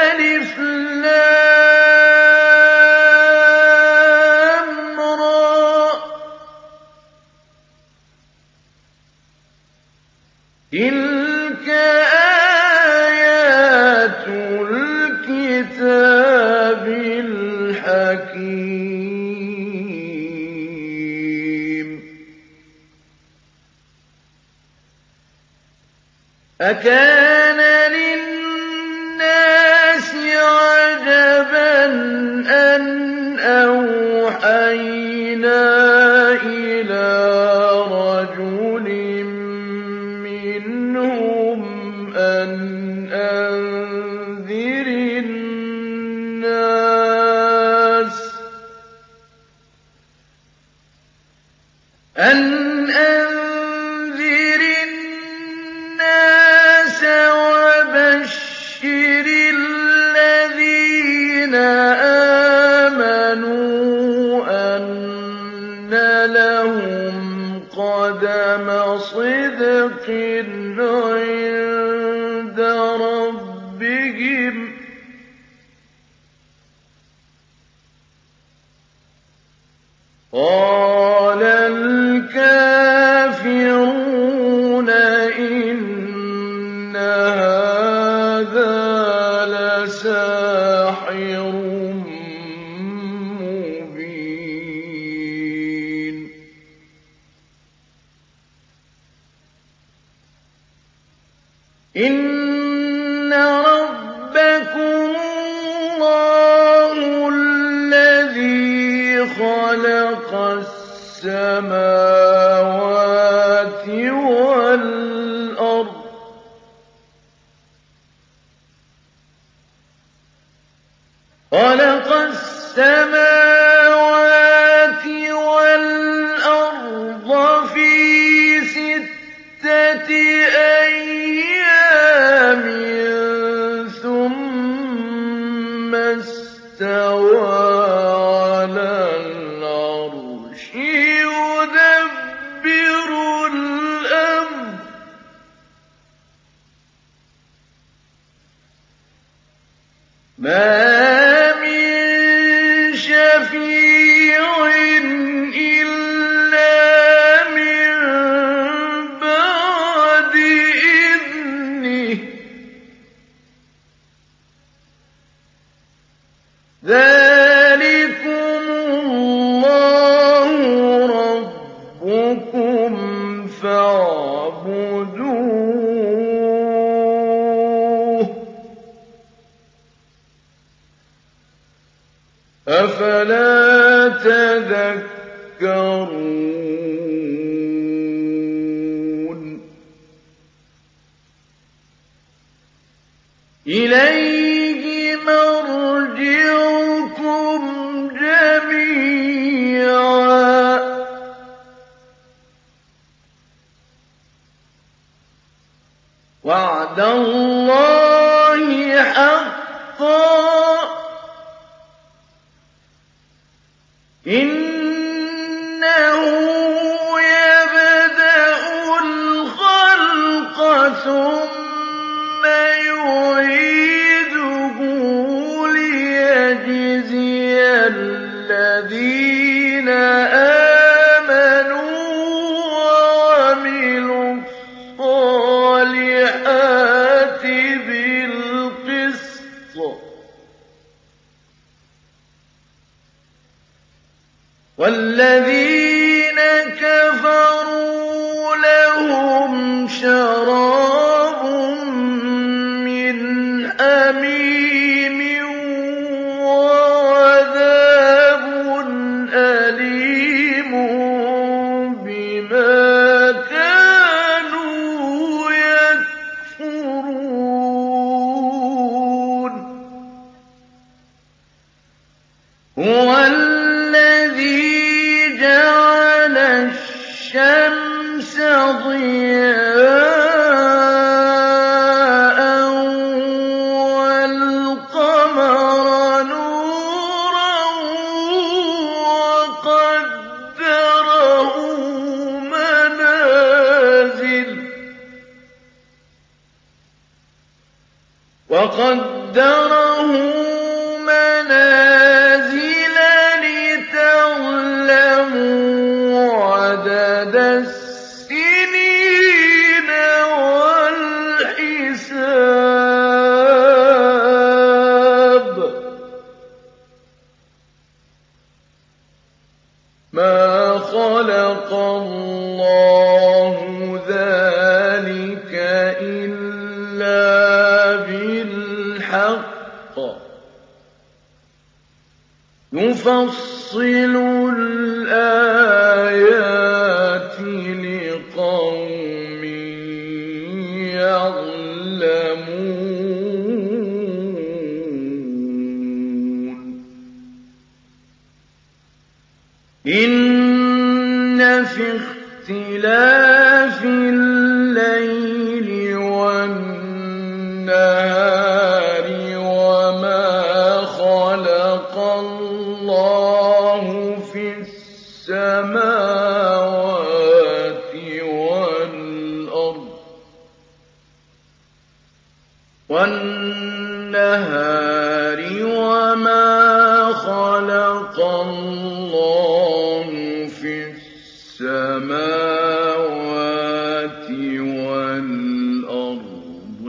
ألف لام را تلك آيات الكتاب الحكيم أكان للناس عجبا أن أوحينا إلى رجل منهم أن أنذر الناس وبشر الذين آمنوا أن لهم قدم صدق عند ربهم قال الكافرون إن هذا لساحر مبين إن ربكم الله الذي خلق السماوات والأرض في 6 أيام ثم استوى على العرش يدبر الأمر ما من شفيع إلا من بعد إذنه ذلكم الله ربكم فاعبدوه أفلا تذكرون إليه مرجعكم جميعا وعد الله حقا إنه يبدأ الخلق ثم يعيده ليجزي الذين آمنوا وعملوا الصالحات بالقسط والذين كفروا لهم شراب من حميم وعذاب أليم بما كانوا يكفرون هو الذي جعل الشمس ضياء والقمر نورا وقدره له منازل لتعلموا عدد السنين والحساب ما خلق الله ذلك إلا بالحق يفصل الآيات لقوم يعلمون إن في اختلاف الليل والنهار وما خلق الله في السماوات والأرض والنهار وما خلق الله في السماوات والأرض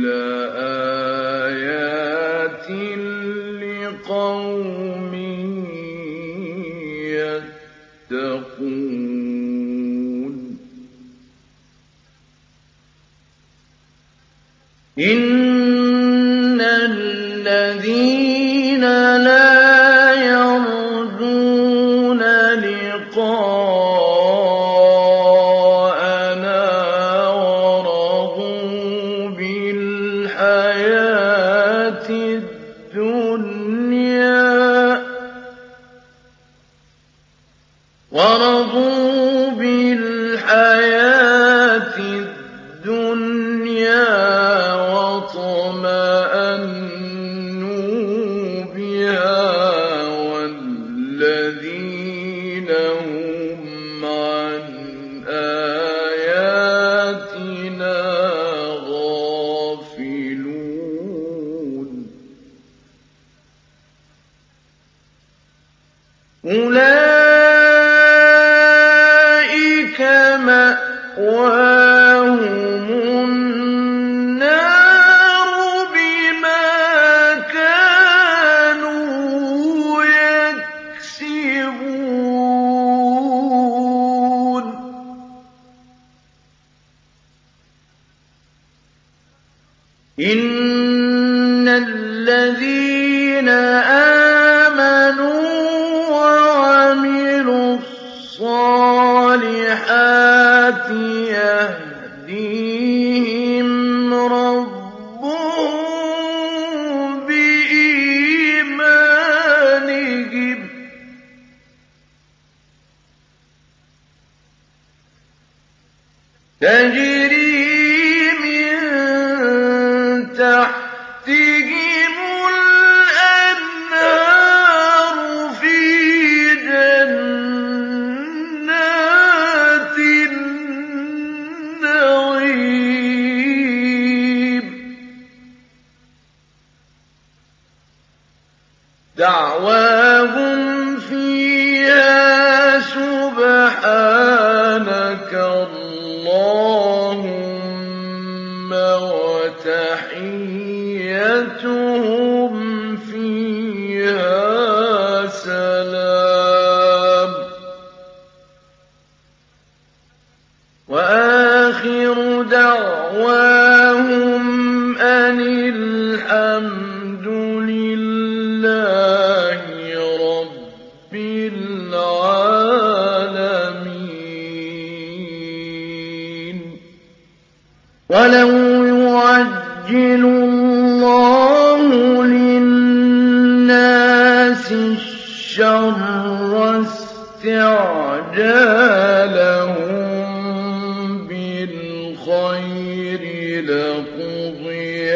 لآيات لقوم يتقون إن الذين لا يرجون لقاءنا ورضوا بالحياة الدنيا واطمأنوا بها والذين هم عن آياتنا غافلون أولئك مأواهم النار بما كانوا يكسبون إن الذين آمنوا وعملوا الصالحات يهديهم ربهم بإيمانهم تجري من تحتهم الأنهار في جنات النعيم دعواهم فيها سبحانك اللهم وتحيتهم فيها سلام وآخر دعواهم أن الحمد لله رب العالمين ولو يعجل الله للناس الشر استعجالهم بالخير لقضي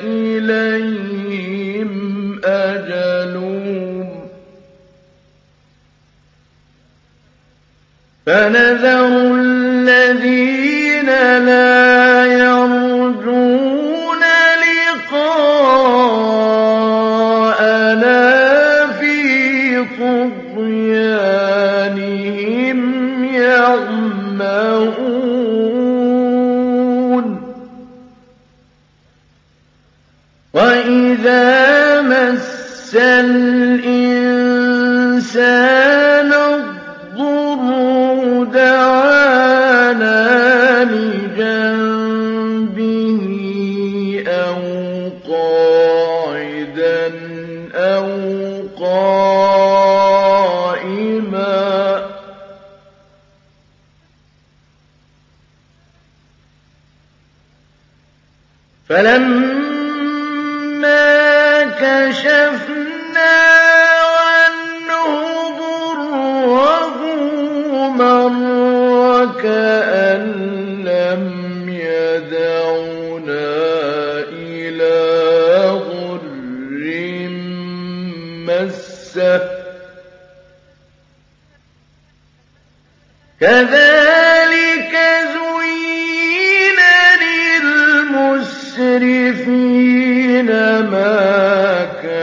إليهم أجلهم فنذر الذين لا يرجون لقاءنا وَإِذَا مَسَّ الْإِنسَانَ الضُّرُّ دَعَانَا لِجَنبِهِ أَوْ قَاعِدًا أَوْ قَائِمًا ۚ فَلَمَّا كَشَفْنَا عَنْهُ ضُرَّهُ مَرَّ كَأَن لَّمْ يَدْعُنَا إِلَىٰ ضُرٍّ مَّسَّهُ ۚ كَذَٰلِكَ زُيِّنَ لِلْمُسْرِفِينَ مَا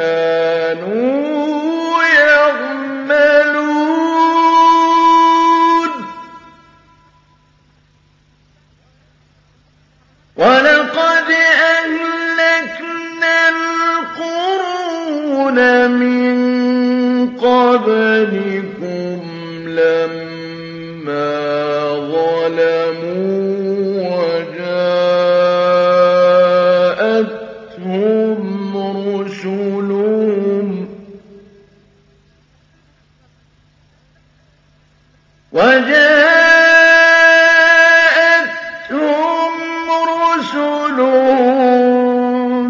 كَانُوا يَعْمَلُونَ وَلَقَدْ أَهْلَكْنَا الْقُرُونَ مِن قَبْلِكُمْ لَمَّا ظَلَمُوا وَجَاءَتْهُمْ رُسُلُهُم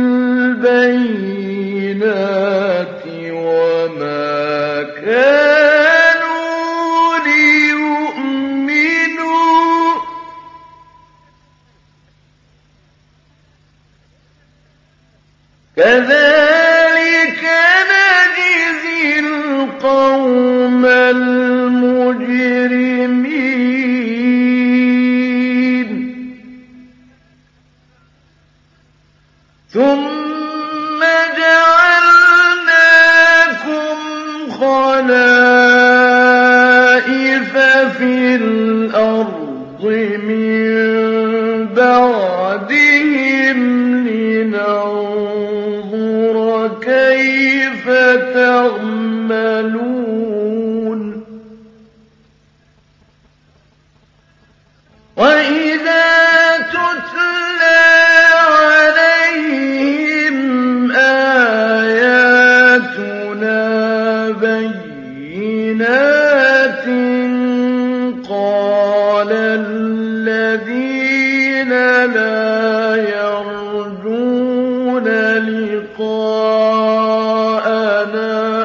بِالْبَيِّنَاتِ وَمَا كَانُوا لِيُؤْمِنُوا ۚ كَذَٰلِكَ نَجْزِي الْقَوْمَ الْمُجْرِمِينَ ثُمَّ جَعَلْنَاكُمْ خَلَائِفَ فِي الْأَرْضِ مِن بَعْدِهِمْ لِنَنظُرَ كَيْفَ تَعْمَلُونَ وَإِذَا تُتْلَىٰ عَلَيْهِمْ آيَاتُنَا بَيِّنَاتٍ قَالَ الَّذِينَ لَا يَرْجُونَ لِقَاءَنَا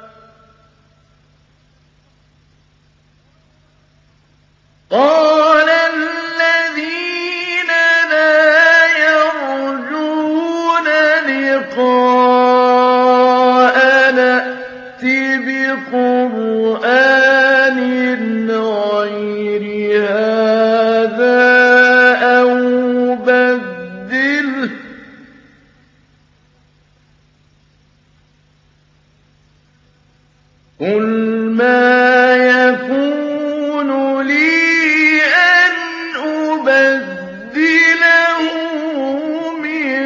ائْتِ بِقُرْآنٍ غَيْرِ هَٰذَا أَوْ بَدِّلْهُ ۚ قُلْ مَا يَكُونُ لِي أَنْ أُبَدِّلَهُ مِن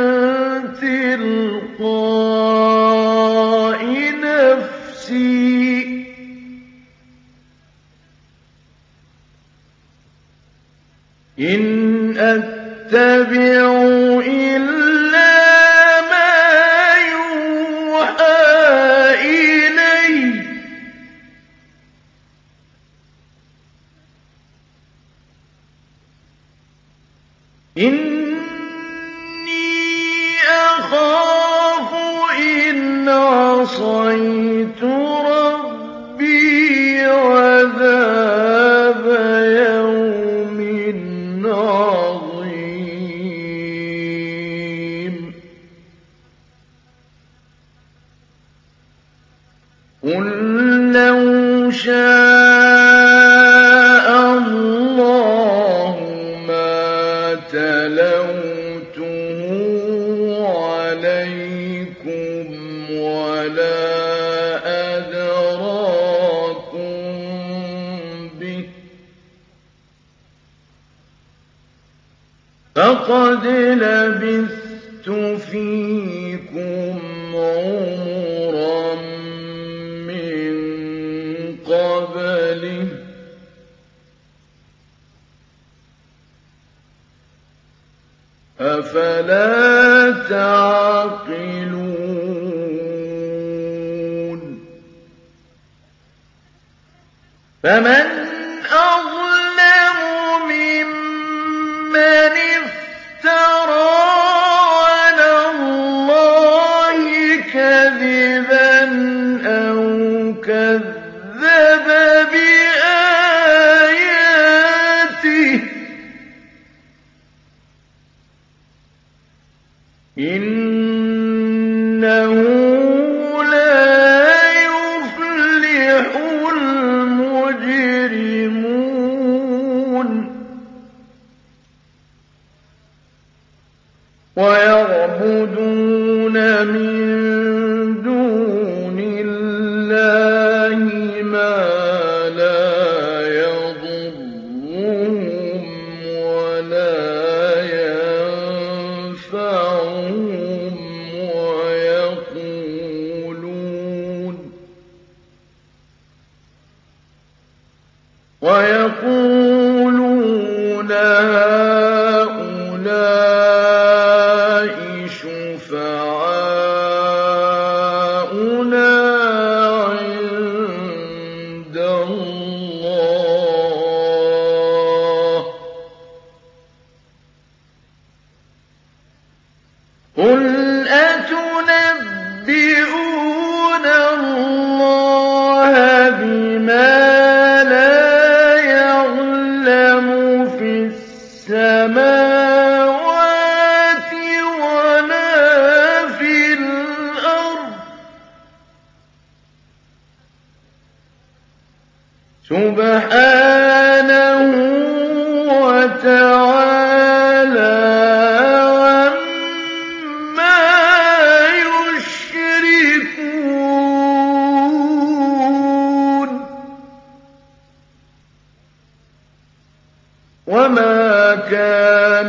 تِلْقَاءِ نَفْسِي ۖ إِنْ أَتَّبِعُ إِلَّا مَا يُوحَىٰ إِلَيَّ ۖ إِنِّي أَخَافُ إِنْ عَصَيْتُ رَبِّي عَذَابَ يَوْمٍ عَظِيمٍ قُل لَّوْ شَاءَ اللَّهُ مَا تَلَوْتُهُ عَلَيْكُمْ وَلَا أَدْرَاكُم بِهِ ۖ فَقَدْ لَبِثْتُ فِيكُمْ يعقلون فمن أظلم ممن افترى على الله كذبا أو كذب بآياته إنه لا يفلح المجرمون ويعبدون من دون الله ما لا يضرهم ولا ينفعهم ويقولون هؤلاء شفعاؤنا عند الله قل أتنبئون الله بما السماوات ولا في الأرض سبحانه وتعالى عما يشركون وما كان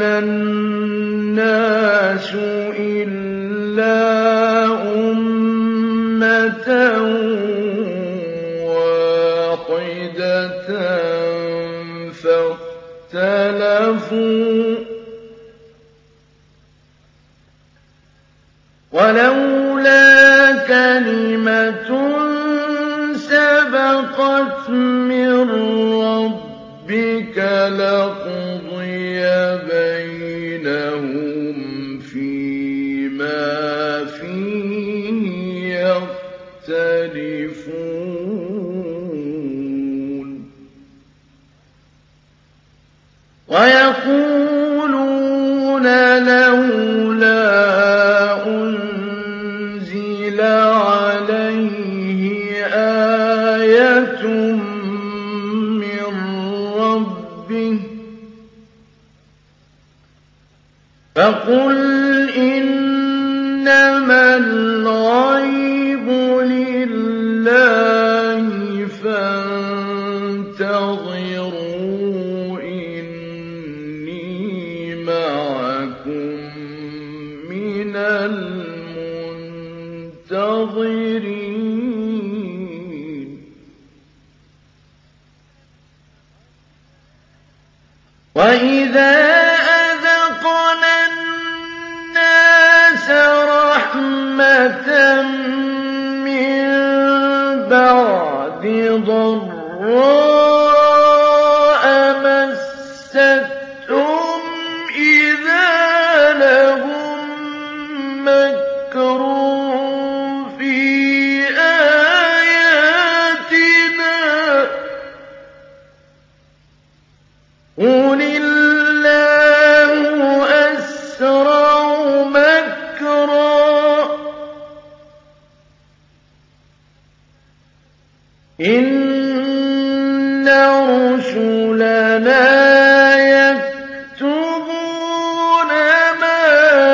الناس إلا أمة واحدة فاختلفوا ولولا كلمة سبقت من ربك لقضي بينهم فيما فيه يختلفون ويقولون لولا أنزل عليه آية فقل إنما الغيب لله فانتظروا إني معكم من المنتظرين وإذا رحمة من بعد ضراء مستهم إذا لهم مكر في آياتنا قل الله أسرع مكرا إن رسلنا يكتبون ما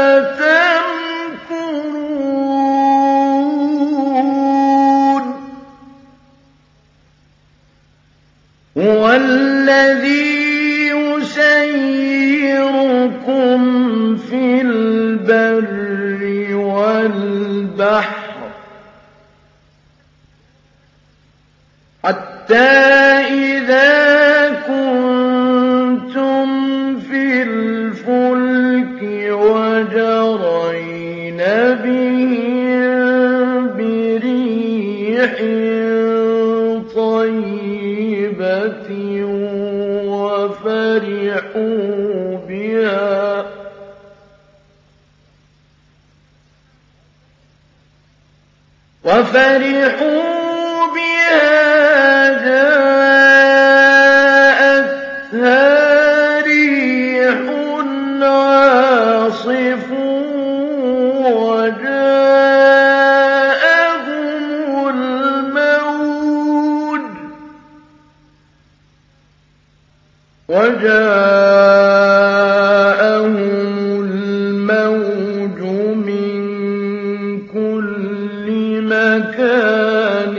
تمكرون هو الذي يسيركم في البر والبحر حتى إذا كنتم في الفلك وجرين رِيحٍ طَيِّبَةٍ وَفَرِحُوا بِهَا جَاءَتْهَا رِيحٌ عَاصِفٌ وَجَاءَهُمُ الْمَوْجُ مِن كُلِّ مَكَانٍ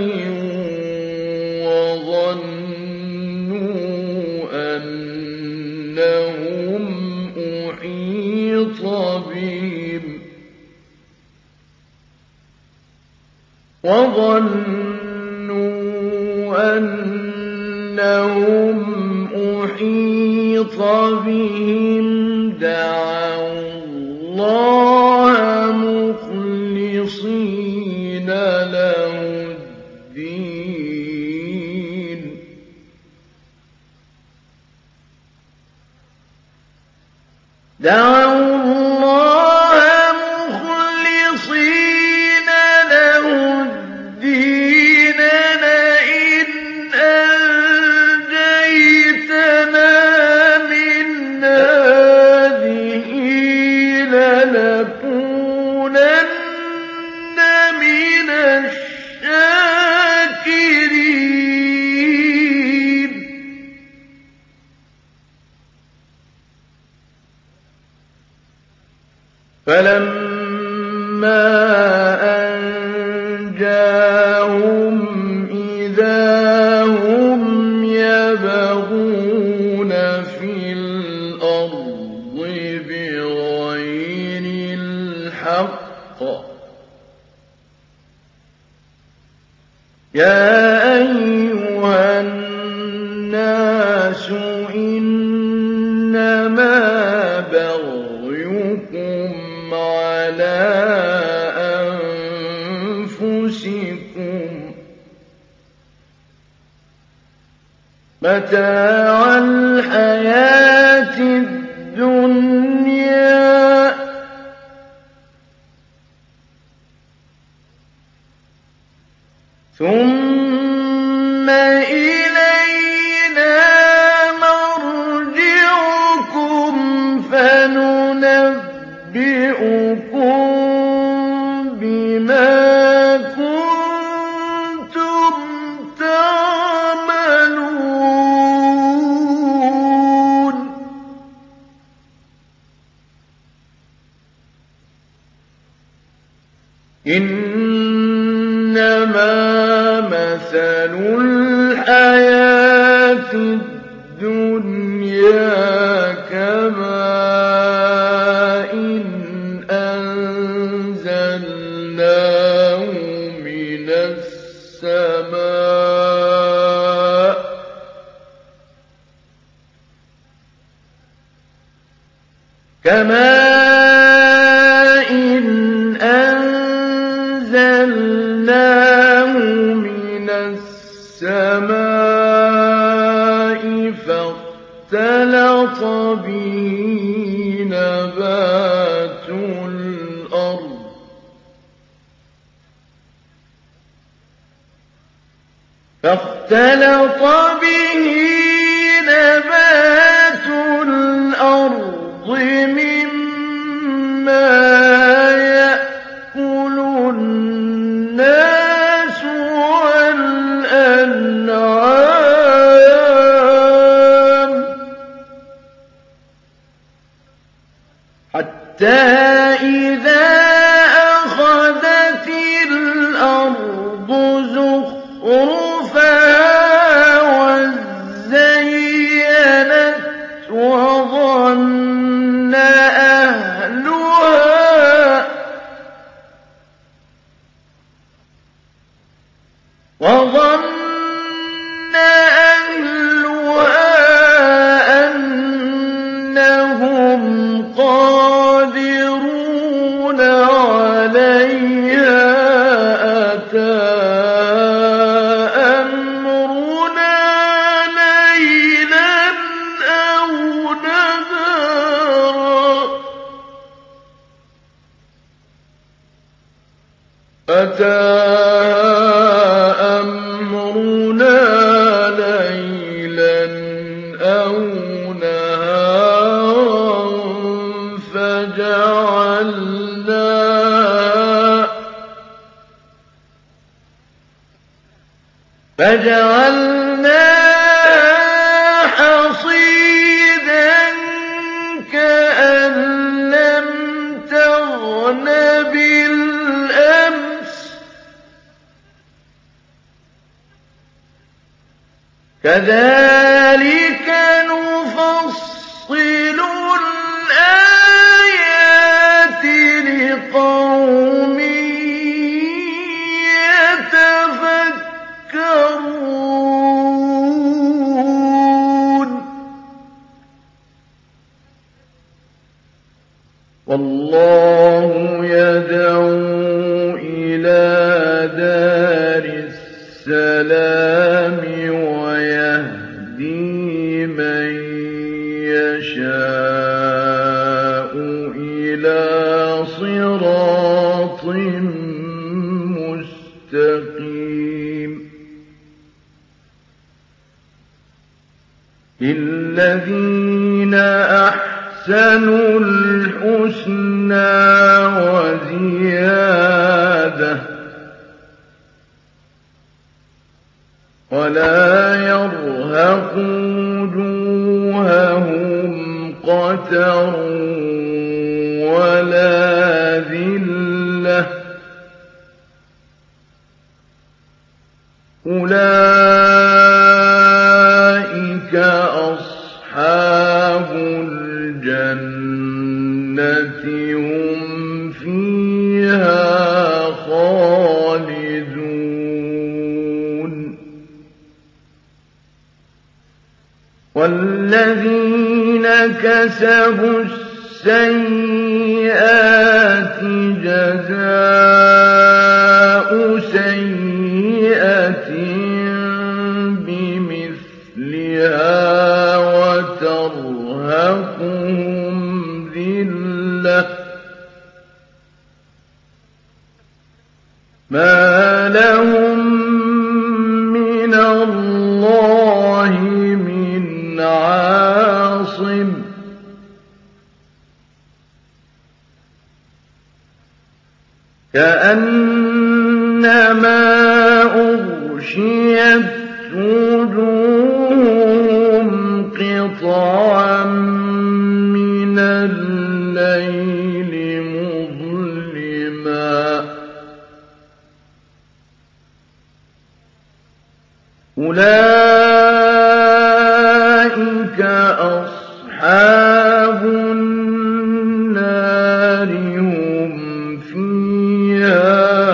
وَظَنُّوا أَنَّهُمْ أُحِيطَ بِهِمْ دَعَوُا اللَّهَ مُخْلِصِينَ لَهُ الدِّينَ لَئِنْ أَنجَيْتَنَا مِنْ هَٰذِهِ لَنَكُونَنَّ مِنَ الشَّاكِرِينَ فَلَمَّا أَنجَاهُمْ إِذَا هُمْ يَبْغُونَ فِي الْأَرْضِ بِغَيْرِ الْحَقِّ يَا أَيُّهَا النَّاسُ إِنَّمَا بَغْيُكُمْ عَلَىٰ أَنفُسِكُم ۖ مَّتَاعَ الْحَيَاةِ الدُّنْيَا ۖ ثُمَّ إِلَيْنَا مَرْجِعُكُمْ فَنُنَبِّئُكُم بِمَا كُنتُمْ تَعْمَلُونَ إِنَّمَا مَثَلُ الْحَيَاةِ الدُّنْيَا كَمَاءٍ أَنزَلْنَاهُ مِنَ السَّمَاءِ فاختلط به نبات الْأَرْضِ مِمَّا يَأْكُلُ النَّاسُ وَالْأَنْعَامُ حَتَّىٰ إِذَا أَخَذَتِ الْأَرْضُ زُخْرُفَهَا وَازَّيَّنَتْ وَظَنَّ أَهْلُهَا أَنَّهُمْ قَادِرُونَ عَلَيْهَا أَتَاهَا أتاها أمرنا ليلا أو نهارا فجعلناها حصيدا كأن لم تغن بالأمس كذلك نفصل الآيات لقوم يتفكرون والله يدعو إلى دار السلام ويهدي من يشاء إلى صراط مستقيم للذين أحسنوا الحسنى وزيادة ولا يرهق وجوههم قتر ولا ذلة أولئك أصحاب الجنة هم فيها خالدون والذين كسبوا السيئات جزاء سيئة بمثلها وترهقهم ذلة ما لهم من الله من عاصم كأنما أغشيت وجوههم قطعا من الليل مظلما أولئك أصحاب النار هم فيها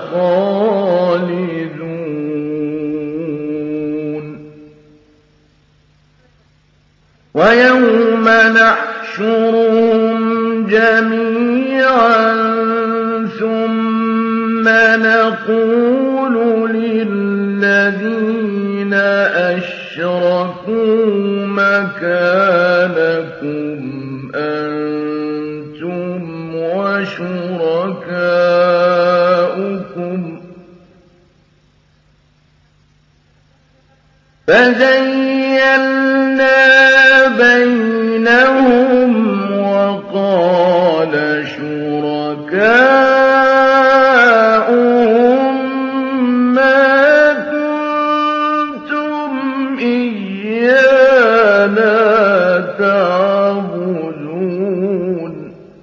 خالدون ويوم نحشرهم جميعا ثم نقول للذين أشركوا مكانكم أنتم وشركاؤكم فزيّلنا بينهم وقال شركاؤهم ما كنتم إيانا تعبدون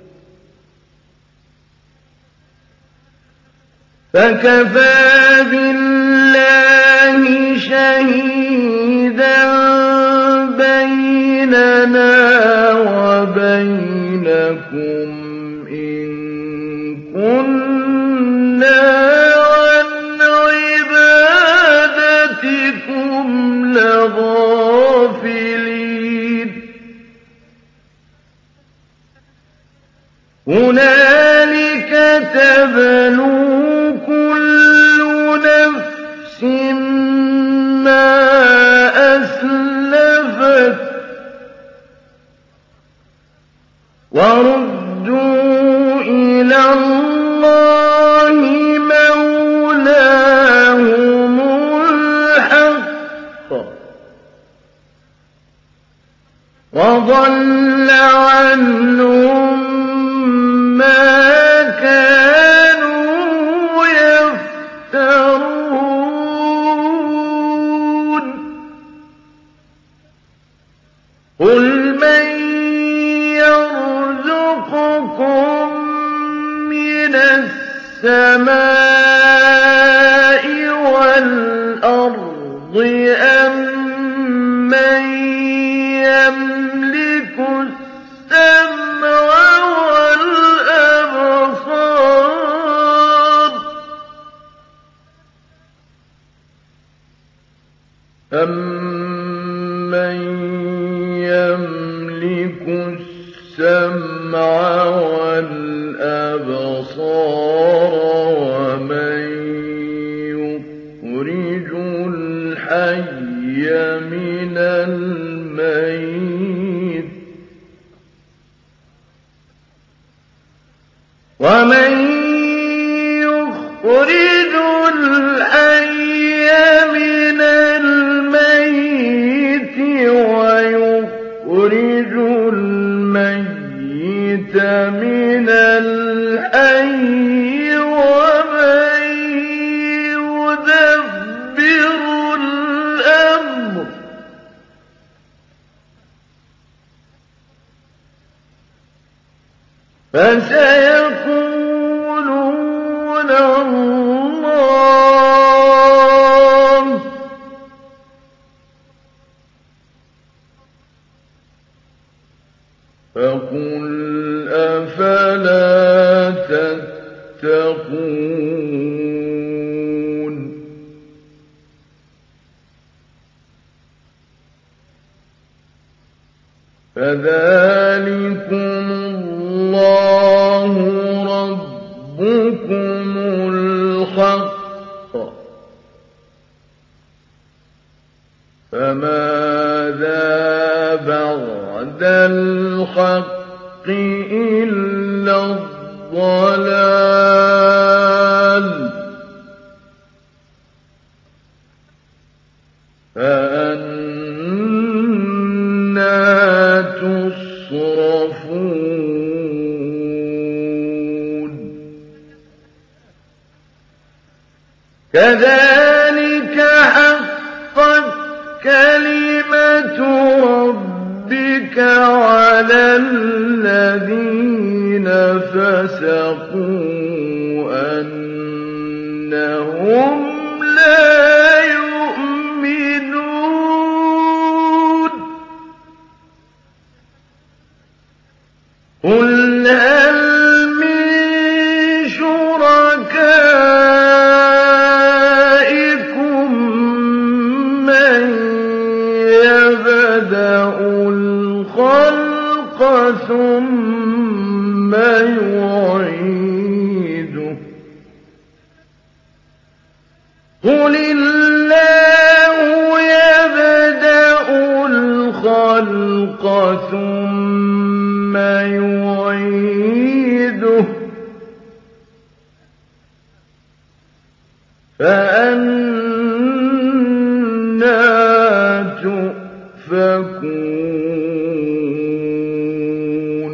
فكفى بالله شهيدا بيننا وبينكم إن كنا عن عبادتكم لغافلين هنالك تبلو كل نفس ما أسلفت وردوا إلى الله وضل عنهم ما كانوا يفترون قل من يرزقكم من السماء والأرض أم من يملك السمع والأبصار أَمَّن يَمْلِكُ السَّمْعَ وَالْأَبْصَارَ وَمَن يُخْرِجُ الْحَيَّ مِنَ الْمَيِّتِ وَمَن يُخْرِجُ الْحَيَّ مِنَ الْمَيِّتِ وَيُخْرِجُ الْمَيِّتَ مِنَ الْحَيِّ وَمَن يُدَبِّرُ الْأَمْرَ فَسَيَقُولُونَ اللَّهُ فَقُلْ أَفَلَا تَتَّقُونَ فَذَلِكُمُ اللَّهُ رَبُّكُمُ الْحَقُّ فَمَاذَا بَعْدَ الْحَقِّ إِلَّا الضَّلَالُ فَأَنَّىٰ تُصْرَفُونَ كَذَٰلِكَ حَقَّتْ كَلِمَةُ رَبِّكَ عَلَى الَّذِينَ فَسَقُوا أَنَّهُمْ لَا يُؤْمِنُونَ قُلْ هَلْ مِن شُرَكَائِكُم مَّن يَبْدَأُ الْخَلْقَ ثُمَّ يُعِيدُهُ قُلِ اللَّهُ يَبْدَأُ الْخَلْقَ ثُمَّ يُعِيدُهُ فَأَنَّىٰ تُؤْفَكُونَ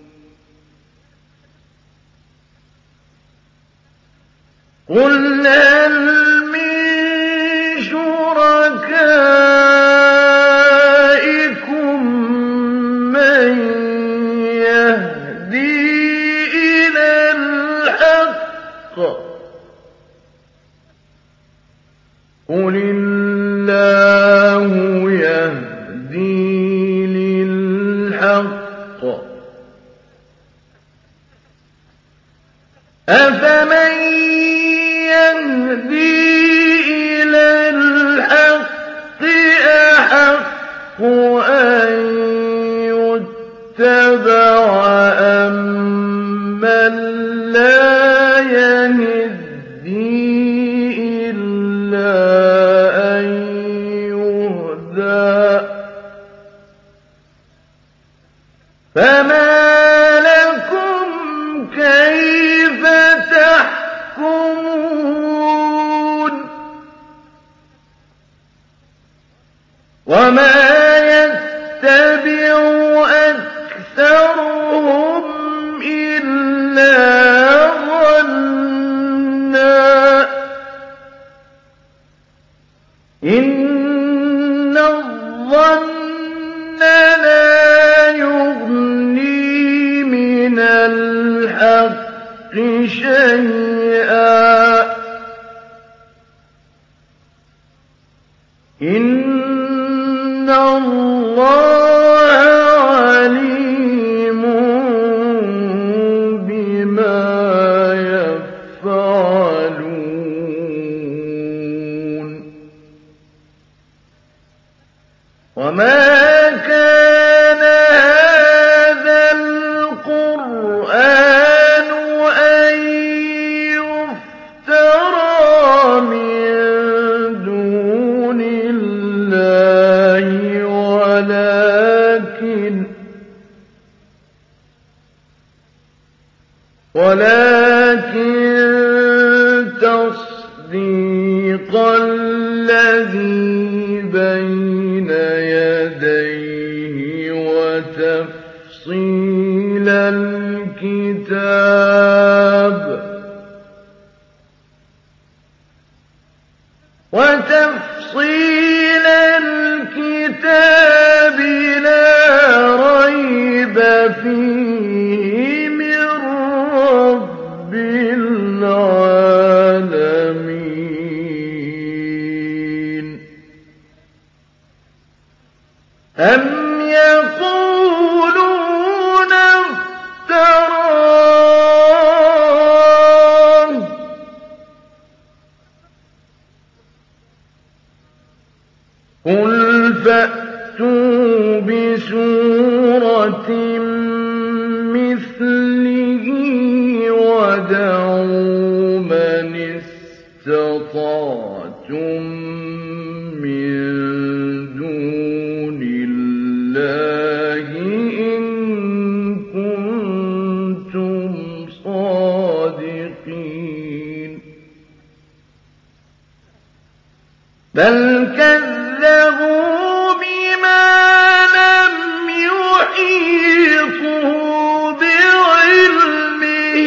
قُلْ هَلْ مِن شُرَكَائِكُم مَّن يَهْدِي إِلَى الْحَقِّ قُلِ اللَّهُ يَهْدِي لِلْحَقِّ أَفَمَن يَهْدِي إِلَى الْحَقِّ أَحَقُّ أَن يُتَّبَعَ أَمَّن لَّا يَهِدِّي إِلَّا أَن يُهْدَىٰ فَمَا لَكُمْ كَيْفَ تَحْكُمُونَ وَمَا يَتَّبِعُ إِنَّ اللَّهَ عَلِيمٌ بِمَا يَفْعَلُونَ وَمَا كَانَ هَٰذَا الْقُرْآنُ أَن يُفْتَرَىٰ مِن دُونِ اللَّهِ ولكن تصديق الذي بين يديه وتفصيل الكتاب لا ريب فيه من رب العالمين أم يقولون افتراه قل فأتوا بسورة مثله وادعوا من استطعتم من دون الله إن كنتم صادقين بل كذبوا بما لم يحيطوا بعلمه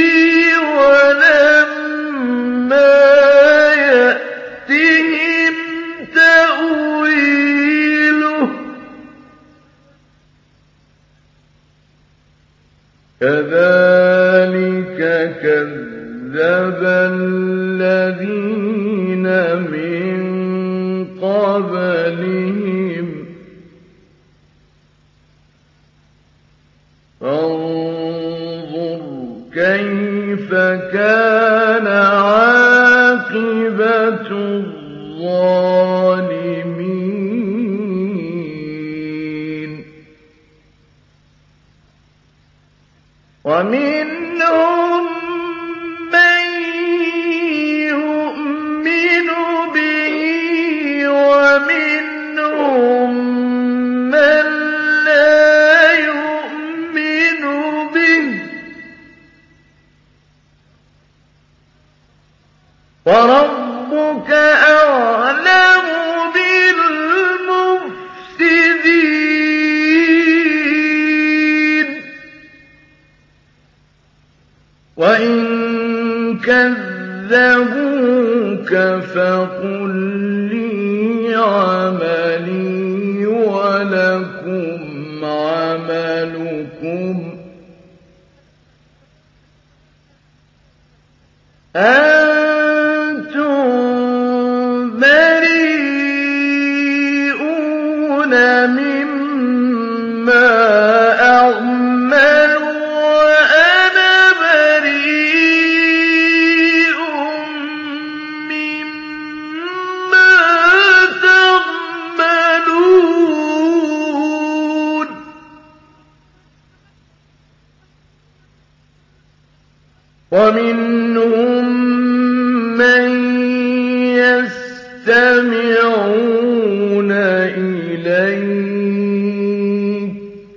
ولما يأتهم تأويله كذلك كذب الذين من قبلهم فانظر كيف كان عاقبة الظالمين ومنهم من يؤمن به ومنهم من لا يؤمن به وربك أعلم بالمفسدين وإن كذبوك فقل لي عملي ولكم عملكم أنتم بريئون مما أعمل وأنا بريء مما تعملون ومنهم من يستمعون إليك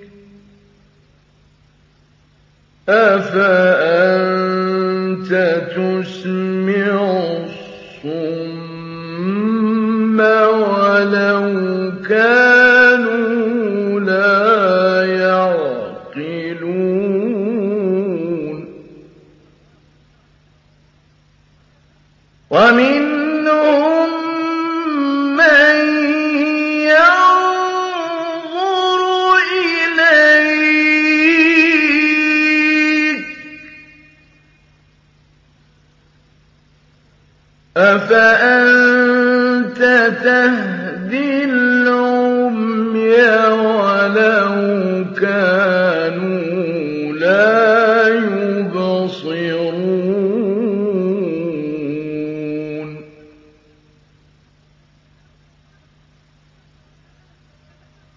أفأنت تسمع الصم ولو كانوا لا يعقلون ومنهم من ينظر إليك أفأنت تهدي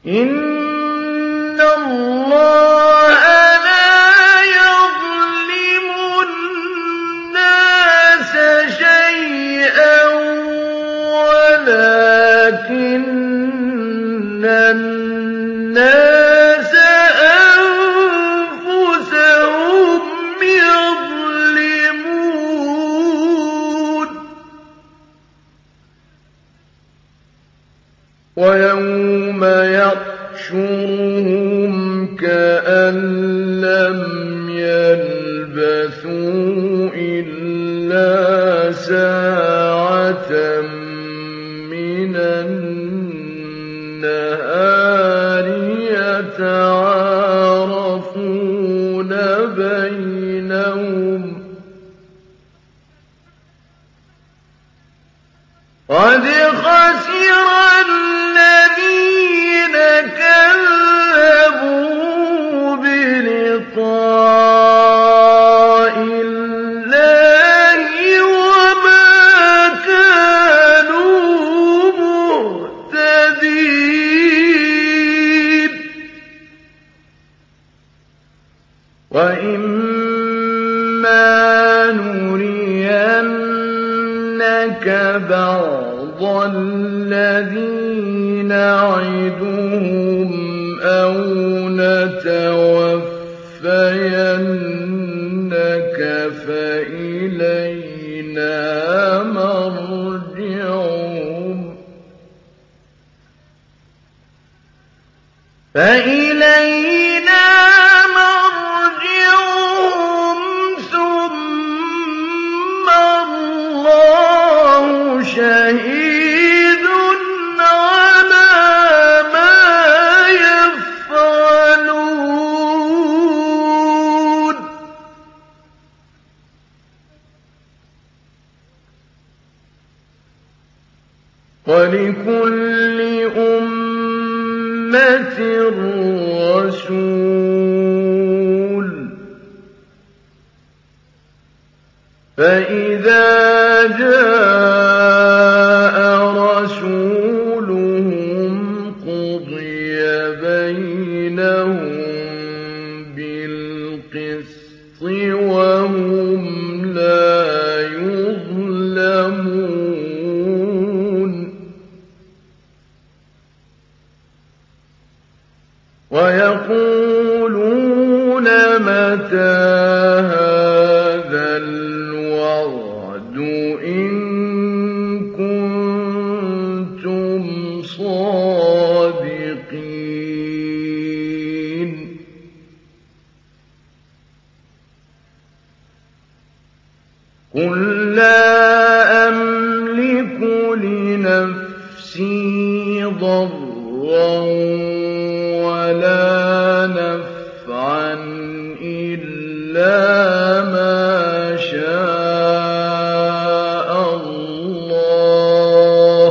إِنَّ اللَّهَ لَا يَظْلِمُ النَّاسَ شَيْئًا وَلَٰكِنَّ النَّاسَ أَنفُسَهُمْ يَظْلِمُونَ وَيَوْمَ يَحْشُرُهُمْ كَأَن لَّمْ يَلْبَثُوا إِلَّا سَاعَةً مِّنَ النَّهَارِ يَتَعَارَفُونَ بَيْنَهُمْ قَدْ خَسِرَ الَّذِينَ كَذَّبُوا بِلِقَاءِ اللَّهِ وَمَا كَانُوا مُهْتَدِينَ وَإِمَّا نُرِيَنَّكَ بَعْضَ الَّذِي نَعِدُهُمْ أَوْ نَتَوَفَّيَنَّكَ فَإِلَيْنَا مَرْجِعُهُمْ ثُمَّ اللَّهُ شَهِيدٌ عَلَىٰ مَا يَفْعَلُونَ وَلِكُلِّ أُمَّةٍ رَّسُولٌ ۖ فَإِذَا جَاءَ رَسُولُهُمْ قُضِيَ بَيْنَهُم بِالْقِسْطِ وَهُمْ لَا يُظْلَمُونَ وَيَقُولُونَ مَتَىٰ هَٰذَا الْوَعْدُ إِن كُنتُمْ صَادِقِينَ قُل لَّا أَمْلِكُ لِنَفْسِي ضَرًّا وَلَا نَفْعًا إِلَّا مَا شَاءَ اللَّهُ ۗ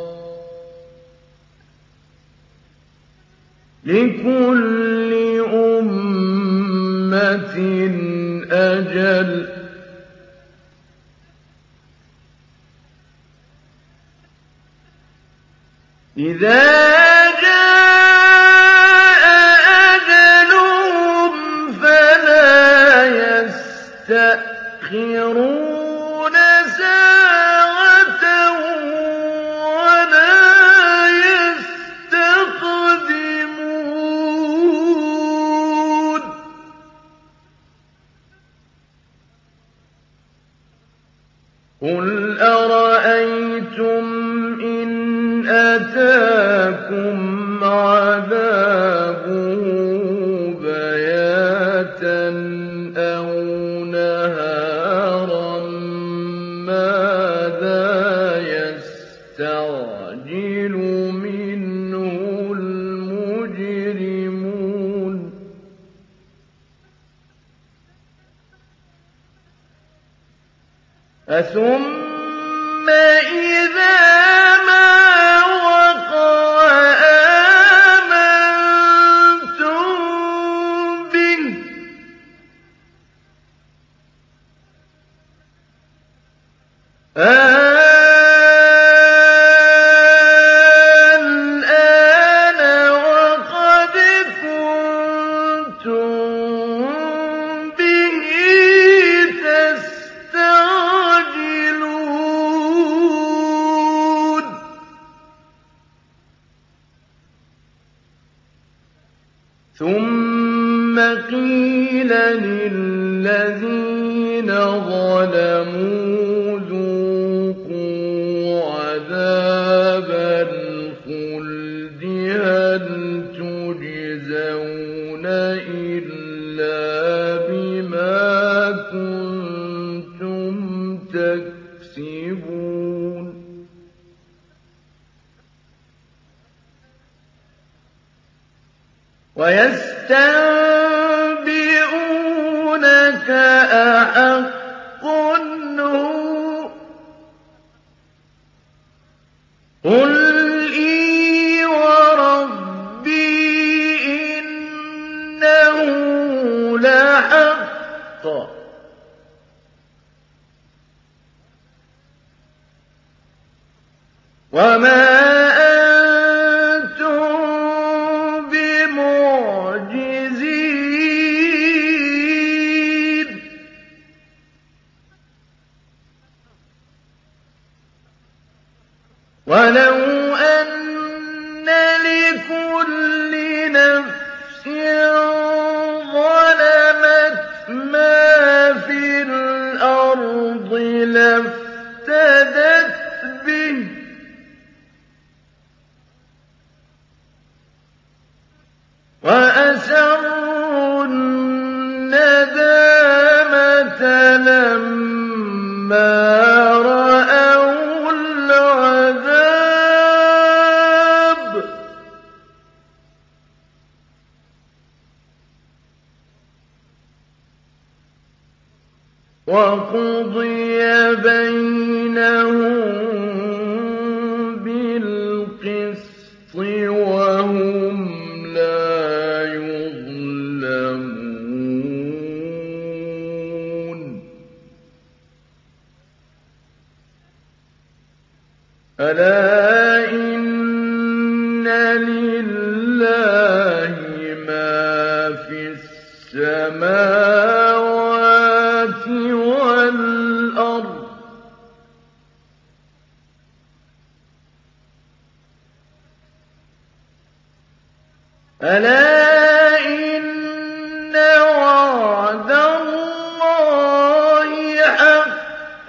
لِكُلِّ أُمَّةٍ أَجَلٌ ۖ إِذَا جَاءَ أَجَلُهُمْ فَلَا يَسْتَأْخِرُونَ سَاعَةً وَلَا يَسْتَقْدِمُونَ قُلْ أَرَأَيْتُمْ إِنْ أَتَاكُمْ عَذَابُهُ بَيَاتًا أَوْ نَهَارًا مَاذَا يَسْتَعْجِلُ مِنْهُ الْمُجْرِمُونَ ثُمَّ إِذَا مَا وَقَعَ آمَنتُم بِهِ ۚ الْآنَ قِيلَ لِلَّذِينَ ظَلَمُوا ذُوقُوا عَذَابَ الْخُلْدِ هَلْ تُجْزَوْنَ إِلَّا بِمَا كُنتُمْ تَكْسِبُونَ وَيَسْتَنبِئُونَكَ أَحَقٌّ هُوَ قُلْ إِي وَرَبِّي إِنَّهُ لَحَقٌّ وَمَا وَلَوْ أَنَّ لِكُلِّ نَفْسٍ ظَلَمَتْ مَا فِي الْأَرْضِ لَافْتَدَتْ بِهِ وَأَسَرُّوا النَّدَامَةَ لَمَّا رَأَوُا الْعَذَابَ وَقُضِيَ بَيْنَهُم بِالْقِسْطِ وَهُمْ لَا يُظْلَمُونَ أَلَا إِنَّ لِلَّهِ مَا فِي السَّمَاوَاتِ وَالْأَرْضِ أَلَا إِنَّ وَعْدَ اللَّهِ حَقٌّ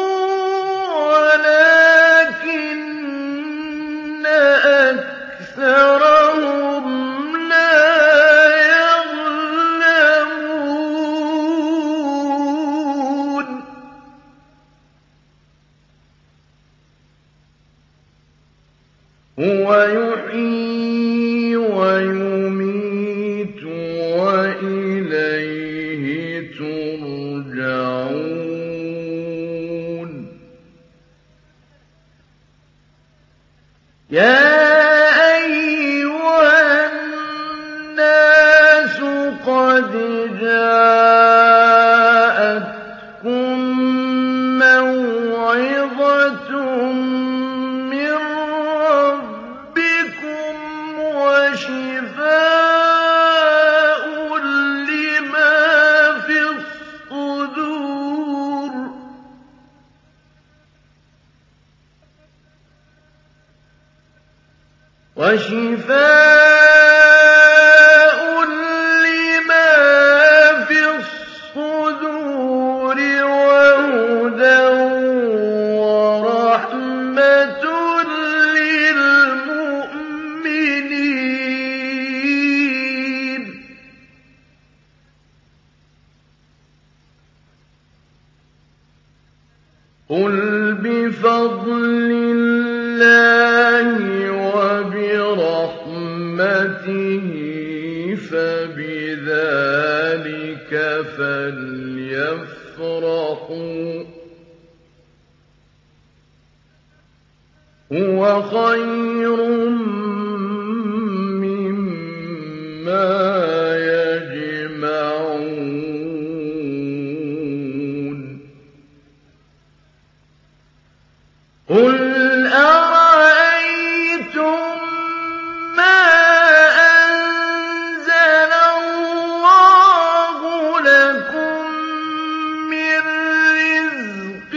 وَلَٰكِنَّ أَكْثَرَهُمْ لَا يَعْلَمُونَ هُوَ يُحْيِي وَيُمِيتُ وَإِلَيْهِ تُرْجَعُونَ يَا أَيُّهَا النَّاسُ قَدْ جَاءَتْكُم مَّوْعِظَةٌ مِّن رَّبِّكُمْ وَشِفَاءٌ لِّمَا فِي الصُّدُورِ وَهُدًى وَرَحْمَةٌ لِّلْمُؤْمِنِينَ قُلْ بِفَضْلِ اللَّهِ وَبِرَحْمَتِهِ فَبِذَٰلِكَ فَلْيَفْرَحُوا هُوَ خَيْرٌ مِّمَّا يَجْمَعُونَ قُلْ أَرَأَيْتُم مَّا أَنزَلَ اللَّهُ لَكُم مِّن رِّزْقٍ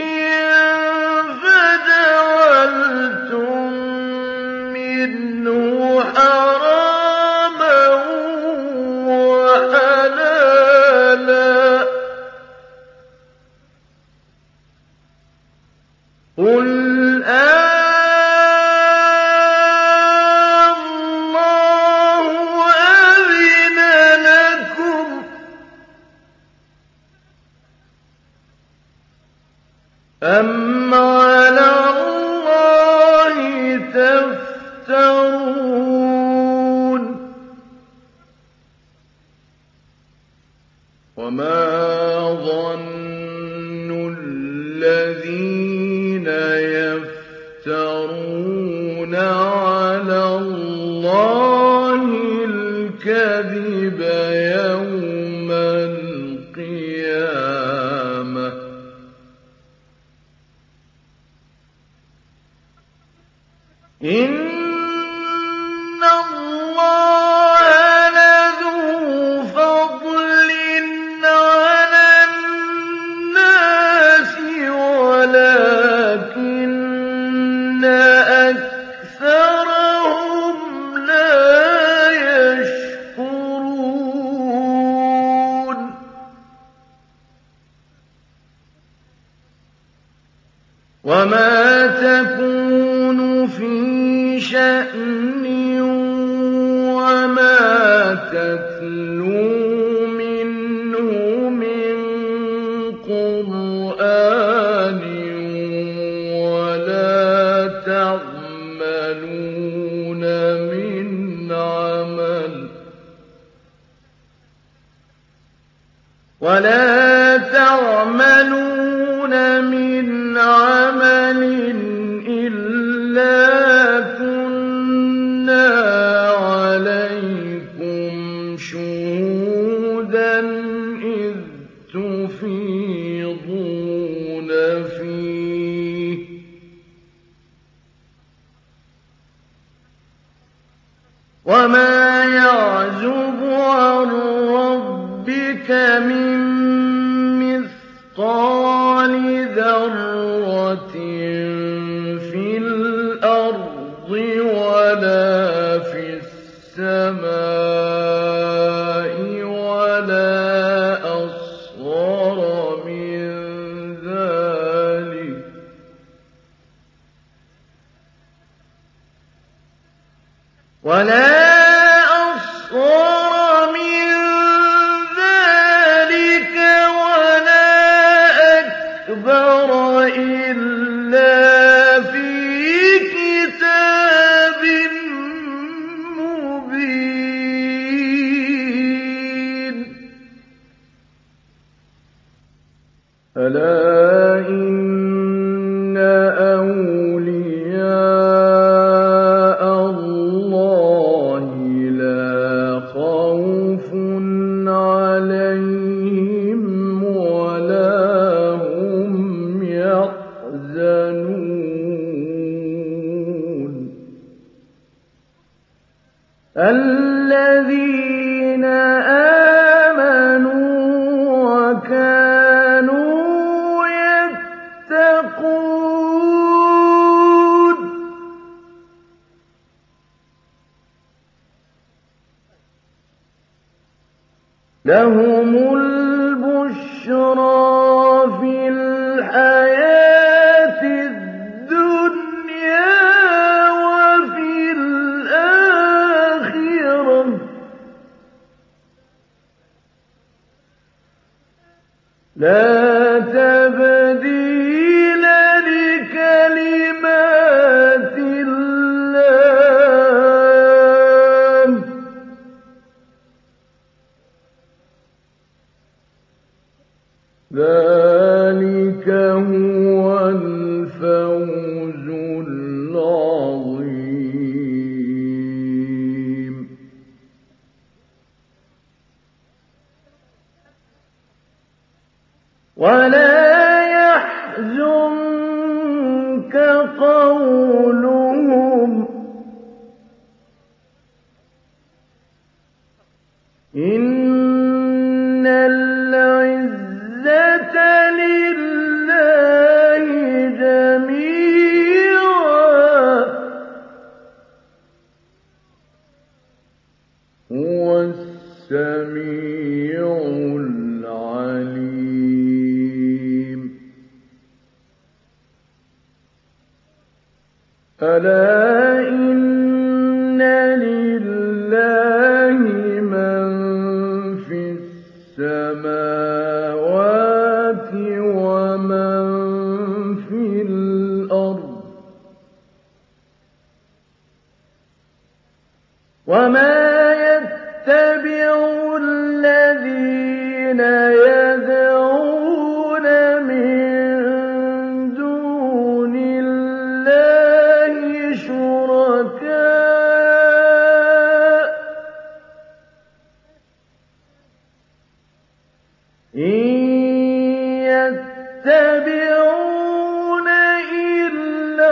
فَجَعَلْتُم مِّنْهُ حَرَامًا وَحَلَالًا قُلْ اللَّهُ أَذِنَ لَكُمْ أَمْ عَلَى اللَّهِ تَفْتَرُونَ وَمَا ظَنُّ الَّذِينَ يَفْتَرُونَ عَلَى اللَّهِ الْكَذِبَ يَوْمَ الْقِيَامَةِ إِنَّ اللَّهَ لَذُو فَضْلٍ عَلَى النَّاسِ وَلَٰكِنَّ أَكْثَرَهُمْ لَا يَشْكُرُونَ وَمَا تَكُونُ فِي شَأْنٍ وَمَا تَتْلُو مِنْهُ مِنْ قُرْآنٍ وَلَا تَعْمَلُونَ مِنْ عَمَلٍ إِلَّا كُنَّا عَلَيْكُمْ شُهُودًا إِذْ تُفِيضُونَ فِيهِ ۚ وَمَا يَعْزُبُ عَن رَّبِّكَ مِن مِّثْقَالِ ذَرَّةٍ فِي الْأَرْضِ وَلَا فِي السَّمَاءِ وَلَا أَصْغَرَ مِن ذَٰلِكَ وَلَا أَكْبَرَ إِلَّا فِي كِتَابٍ مُّبِينٍ أَلَا إِنَّ أَوْلِيَاءَ اللَّهِ لَا خَوْفٌ عَلَيْهِمْ وَلَا هُمْ يَحْزَنُونَ الَّذِينَ آمَنُوا وَكَانُوا يَتَّقُونَ لَهُمُ الْبُشْرَىٰ فِي الْحَيَاةِ الدُّنْيَا وَفِي الْآخِرَةِ ۚ لَا تَبْدِيلَ لِكَلِمَاتِ اللَّهِ ۚ ذَٰلِكَ هُوَ الْفَوْزُ الْعَظِيمُ وَلَا يَحْزُنكَ قَوْلُهُمْ ۘ إِنَّ الْعِزَّةَ لِلَّهِ جَمِيعًا ۚ هُوَ السَّمِيعُ الْعَلِيمُ ألا إن لله من في السماوات ومن في الأرض وما يتبع الذين يدعون من دون الله شركاء إن يتبعون إلا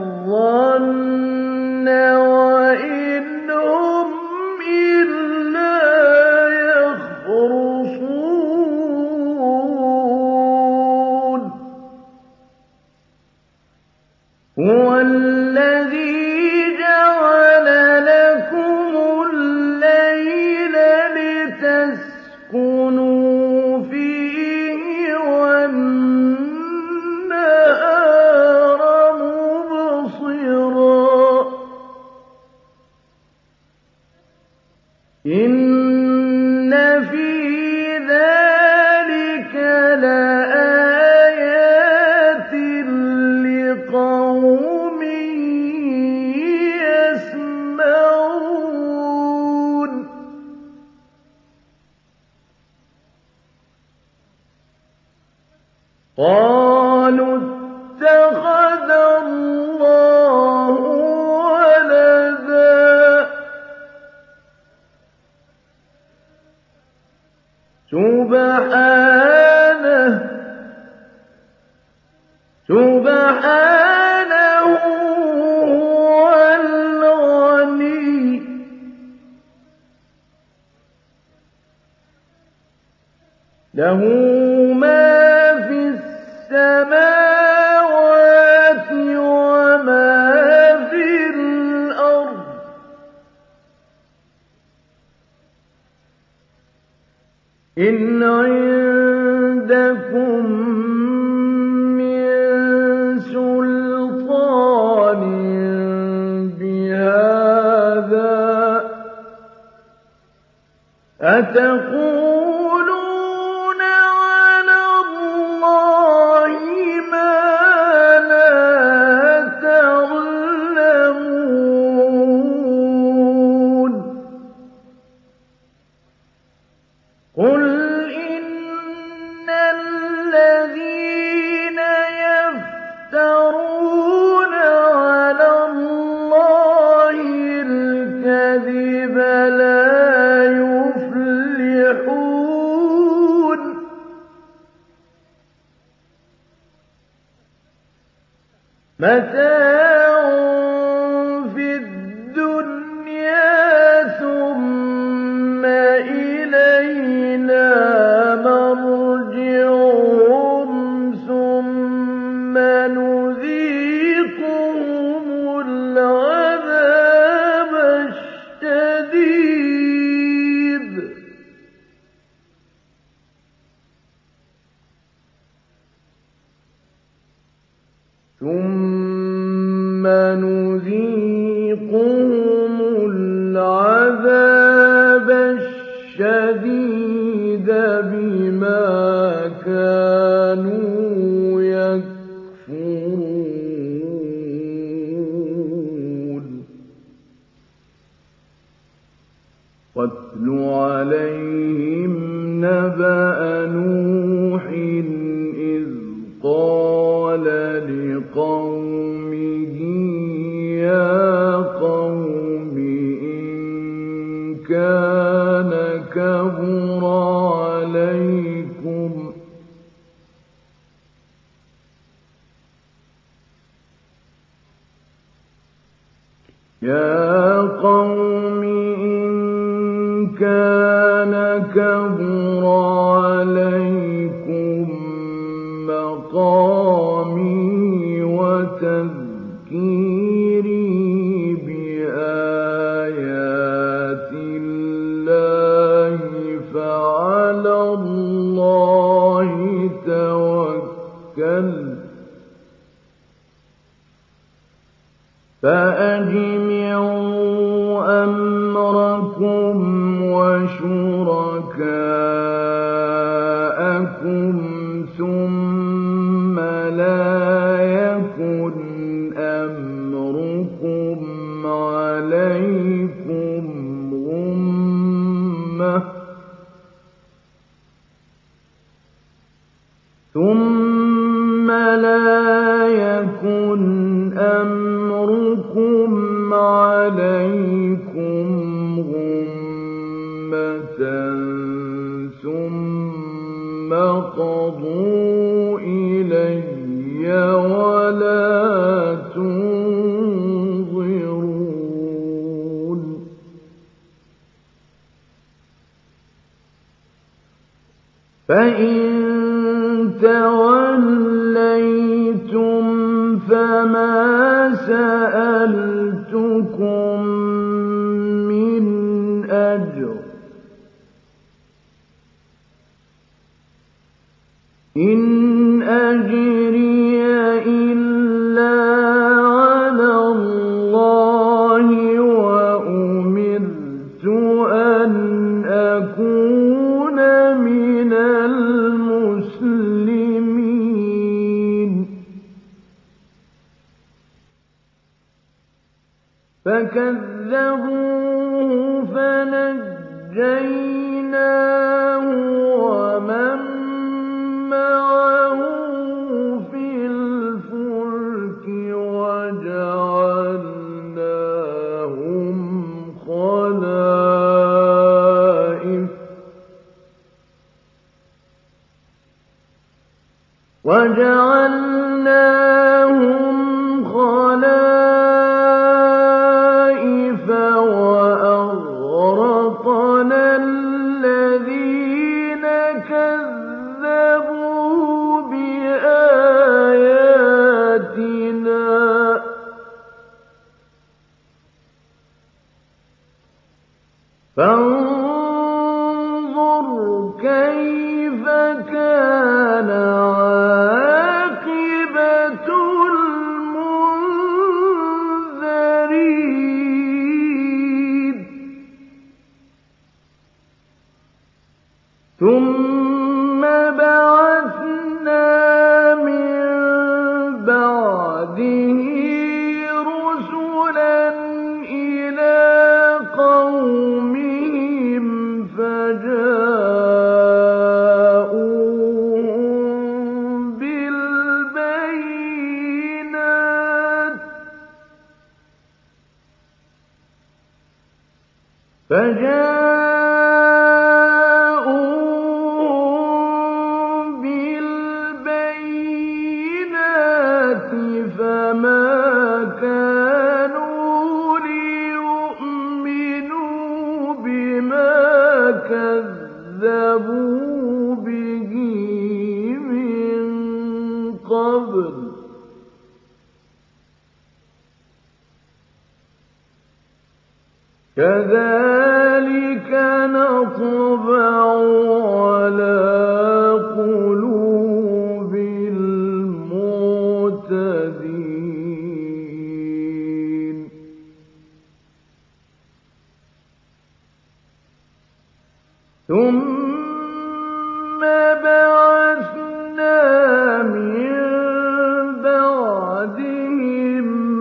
الظن وإن هم إلا يخرصون هو الذي جعل لكم الليل لتسكنوا فيه والنهار مبصرا إن في ذلك لآيات لقوم يسمعون قالوا اتخذ الله ولدا سبحانه هو الغني له ما في السماوات وما في الأرض إن عندكم من سلطان بهذا أتقولون على الله ما لا تعلمون قل إن الذين يفترون على الله الكذب لا يفلحون متاع في الدنيا ثم إلينا مرجعهم ثم نذيقهم العذاب الشديد ثم نذيقهم العذاب الشديد بما كانوا يكفرون واتل عليهم نبأ نوح إذ قال لقومه يا قوم إن كان كبر عليكم مقامي وتذكيري بآيات الله فعلى الله توكلت فأجمعوا أمركم وشركاءكم ثم لا يكن أمركم عليكم غمة ثم قضوا إلي ولا تنظرون فإن توليتم فما سألتكم من أجر إن أجري إلا على الله وأمرت أن أكون من المسلمين فكذبوه فنجيناه ومن معه في الفلك وجعلناهم خلائف وأغرقنا الذين كذبوا بآياتنا فانظر كيف كان عاقبة المنذرين ثم بعثنا من بعده رسلا إلى قومهم فجاءوهم بالبينات فما كانوا ليؤمنوا بما كذبوا به من قبل كذلك نطبع على قلوب المعتدين ثم بعثنا من بعدهم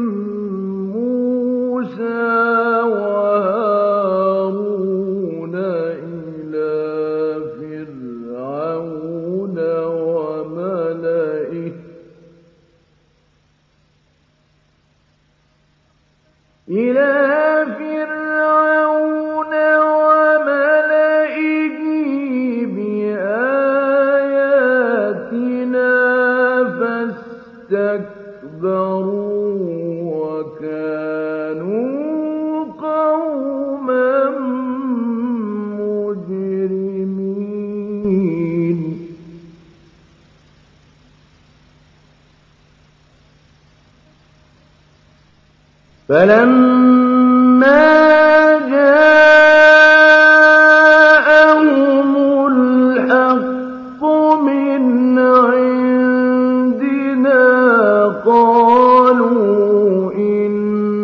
موسى وهارون إلى فرعون وملئه بآياتنا فاستكبروا وكانوا قوما مجرمين فلما جاءهم الحق من عندنا قالوا إن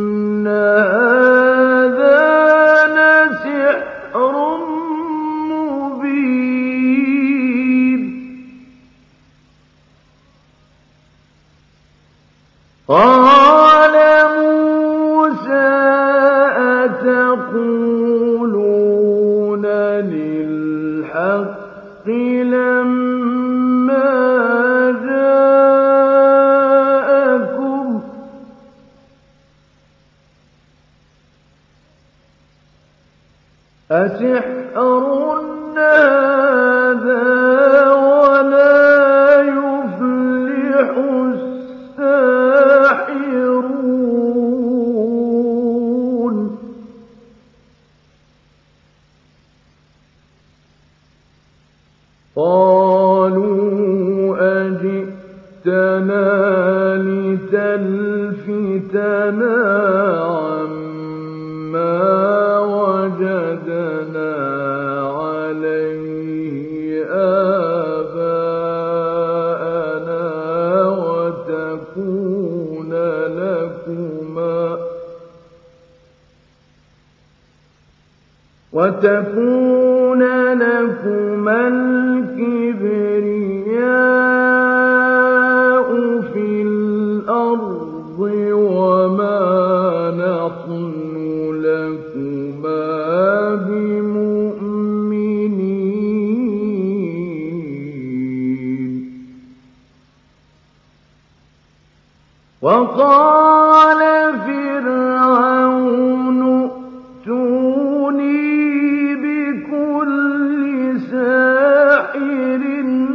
قال موسى أتقولون للحق لما جاءكم أسحر هذا ولا يفلح الساحرون قالوا أجئتنا لتلفتنا عما وجدنا عليه آباءنا وتكون لكما الكبرياء في الأرض وما نحن لكما بمؤمنين وقال فرعون ائتوني بكل ساحر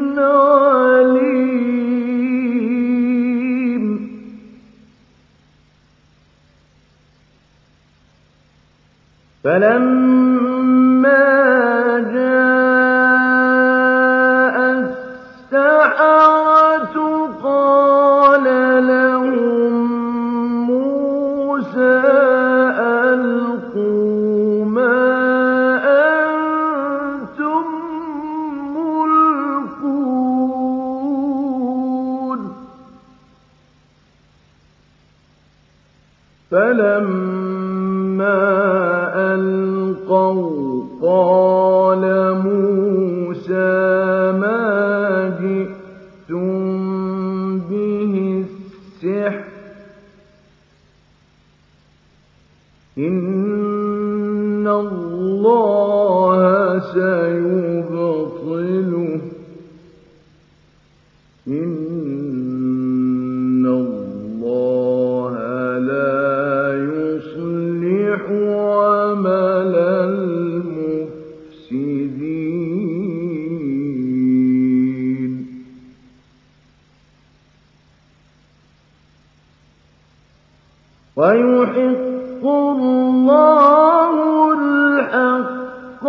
عليم فلما جاء السحرة قال لهم موسى ألقوا ما أنتم ملقون فلما ألقوا قال موسى ما جئتم به السحر إن الله سيبطله إن الله لا يصلح عمل المفسدين ويحق الله الحق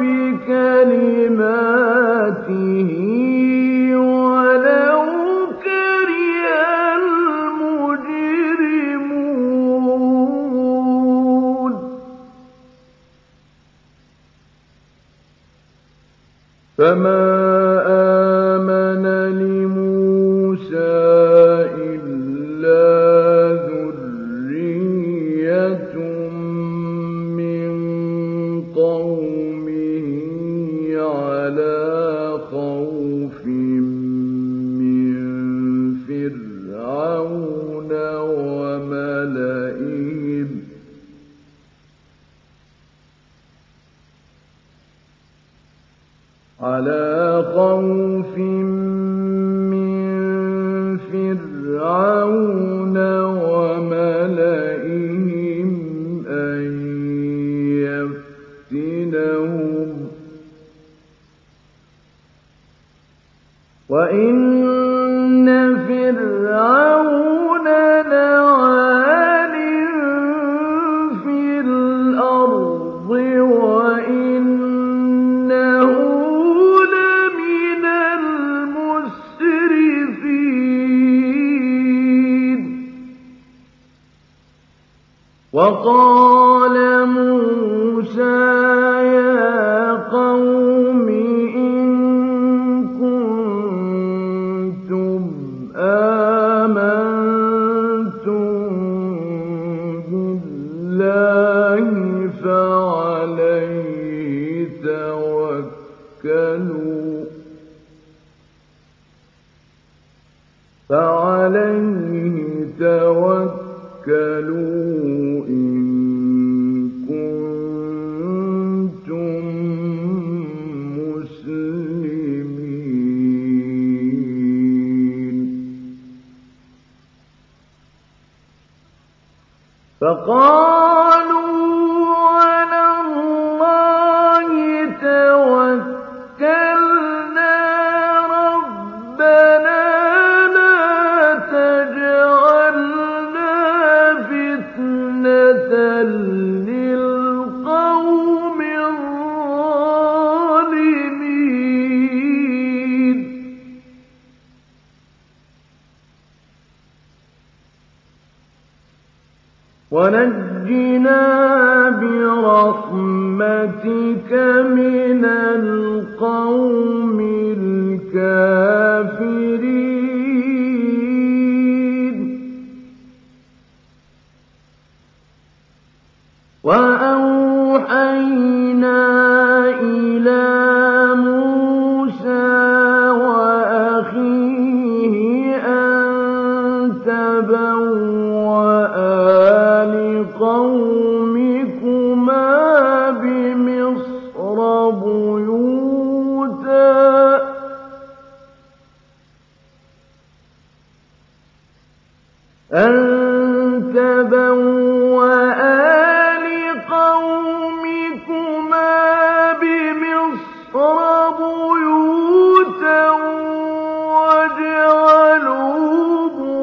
بكلماته ولو كره المجرمون فما آمن لموسى إلا ذرية من قومه على خوف من فرعون وملئهم أن يفتنهم وإن فرعون لعال في الأرض وإنه لمن المسرفين وقال موسى يا قوم فعليه توكلوا إن كنتم مسلمين. فقالوا على الله توكلنا ربنا لا تجعلنا فتنة للقوم الظالمين. ونجنا برحمتك من القوم الكافرين. وأوحينا إلى موسى وأخيه أن تبوأ لقومكما بمصر بيوتا واجعلوا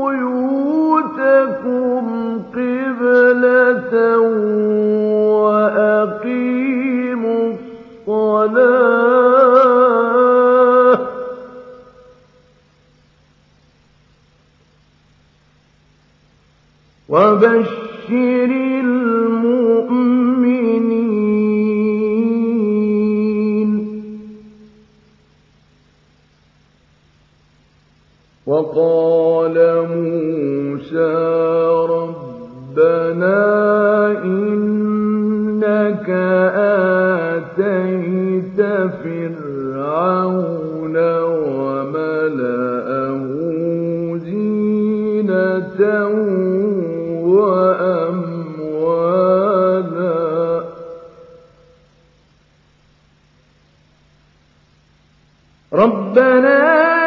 بيوتكم قبلة وأقيموا الصلاة وبشر المؤمنين. وقال موسى ربنا إنك آتيت فرعون وملأه زينة وأموالا ربنا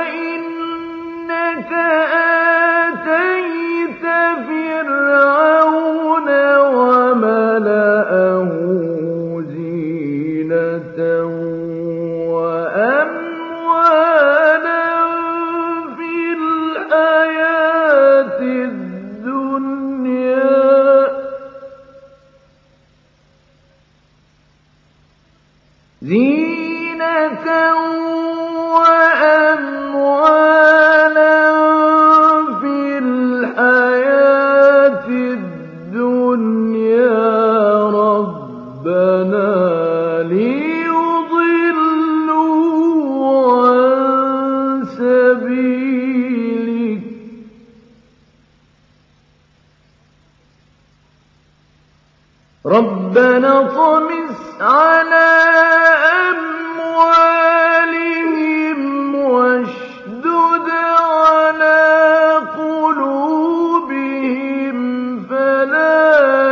إنك آتيت فرعون وملأه زينة وأموالا في الحياة الدنيا زينة وأموالا في الحياة الدنيا ربنا ليضلوا عن سبيلك ربنا اطمس على أموالهم واشدد على قلوبهم فلا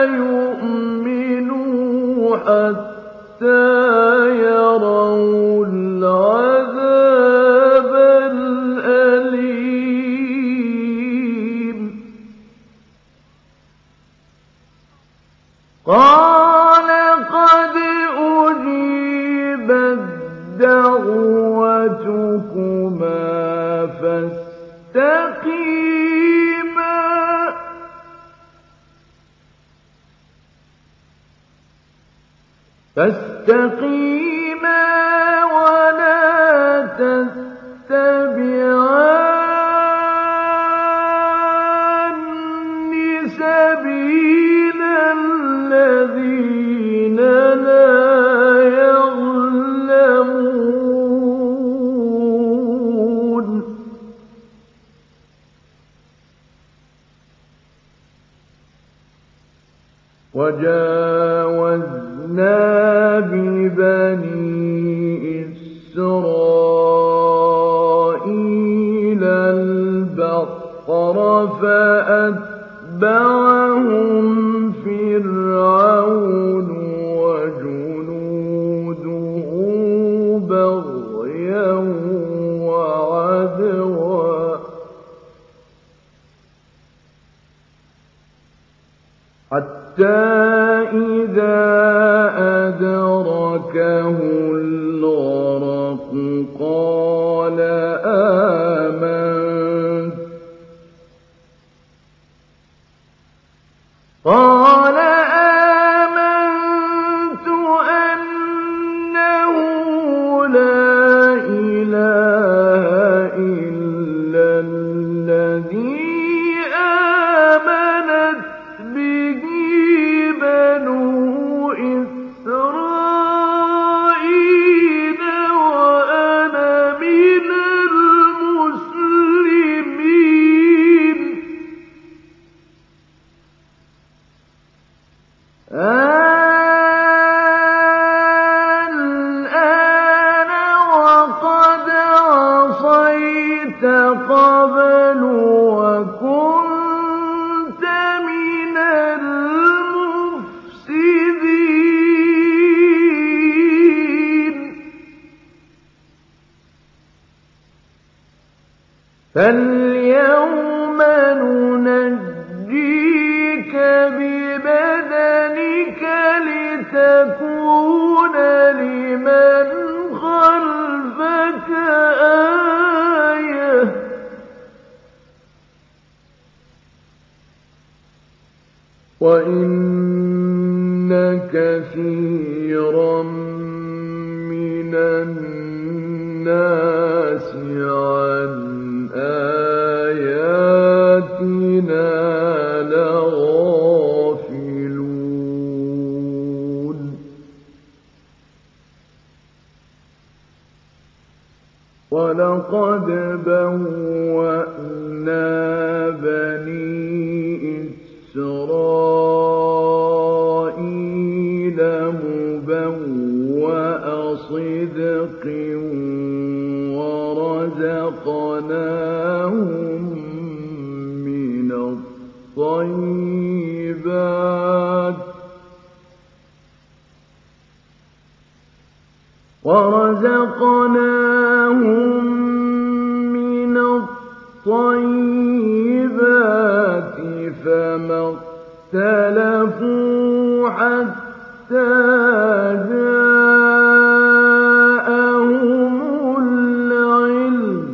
يؤمنوا حتى يروا العذاب الأليم. قال قد أجيبت دعوتكما فاستقيما ولا تتبعان سبيل الذين لا يعلمون. وجاوزنا ببني إسرائيل البحر فأتبعوهم فأتبعهم فرعون وجنوده بغيا وعدوا حتى إذا أدركه الغرق قال آمنت أنه لا إله إلا الذي آمنت به بنو إسرائيل وأنا من المسلمين. الآن وقد عصيت قبل وكنت من المفسدين. فاليوم ننجيك ببدنك لتكون لمن خلفك آية وإن كثيرا من الناس عن آياتنا لغافلون. ولقد بوأنا بني إسرائيل مبوأ صدق ورزقناهم من الطيبات فما اختلفوا حتى جاءهم العلم.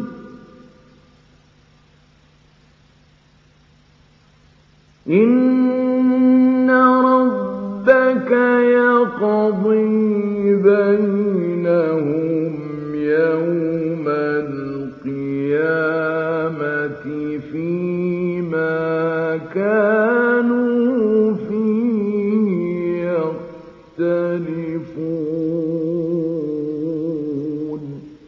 إن ربك يقضي بينهم يوم القيامة فيما كانوا فيه يختلفون.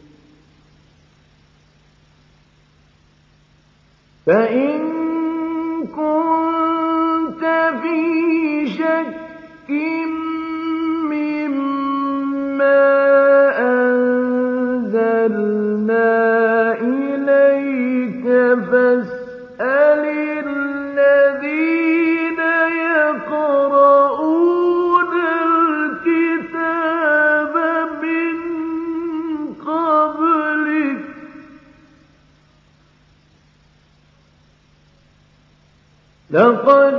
فإن كنت في شك مما أنزلنا إليك فاسأل الذين يقرؤون الكتاب من قبلك لقد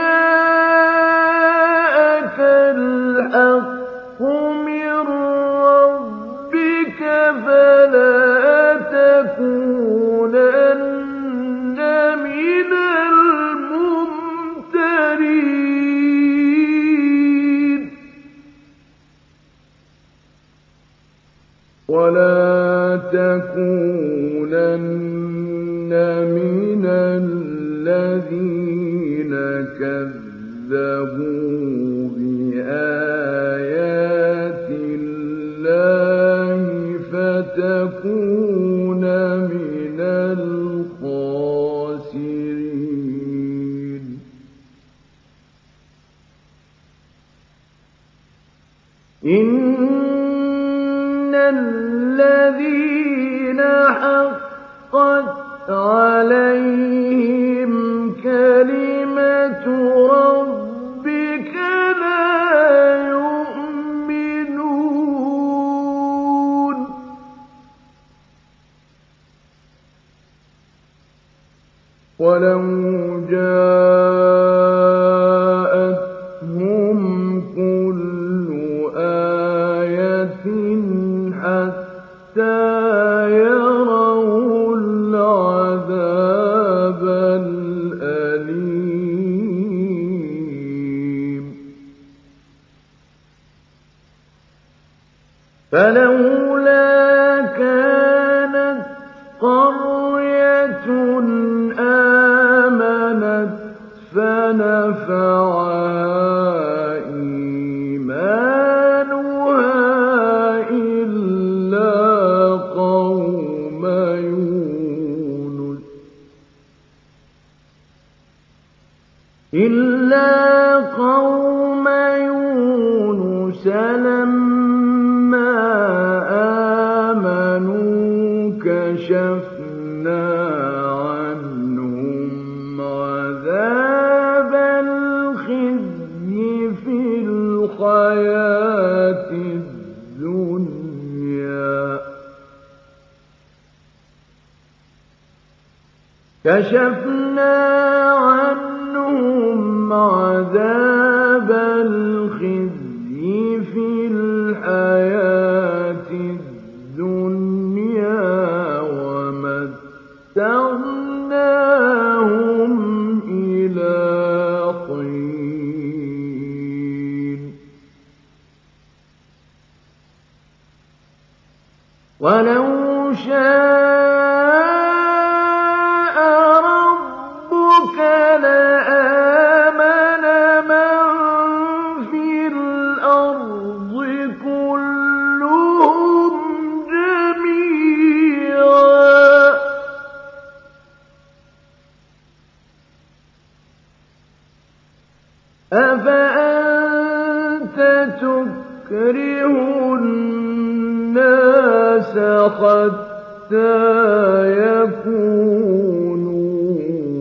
جاءك الحق من ربك فلا تكونن من الممترين. ولا تكونن من الذين كذبوا بآيات الله فتكون من الخاسرين. إن الذين حقت عليهم كلمة فلولا كانت قرية آمنت فنفعها إيمانها إلا قوم يونس لما آمنوا كشفنا عنهم عذاب الخزي في الحياة الدنيا عذاب الخزي في الحياة الدنيا ومتعناهم إلى حين ولو شاء ربك لآمن من في الأرض كلهم جميعا أفأنت تكره الناس حتى يكونوا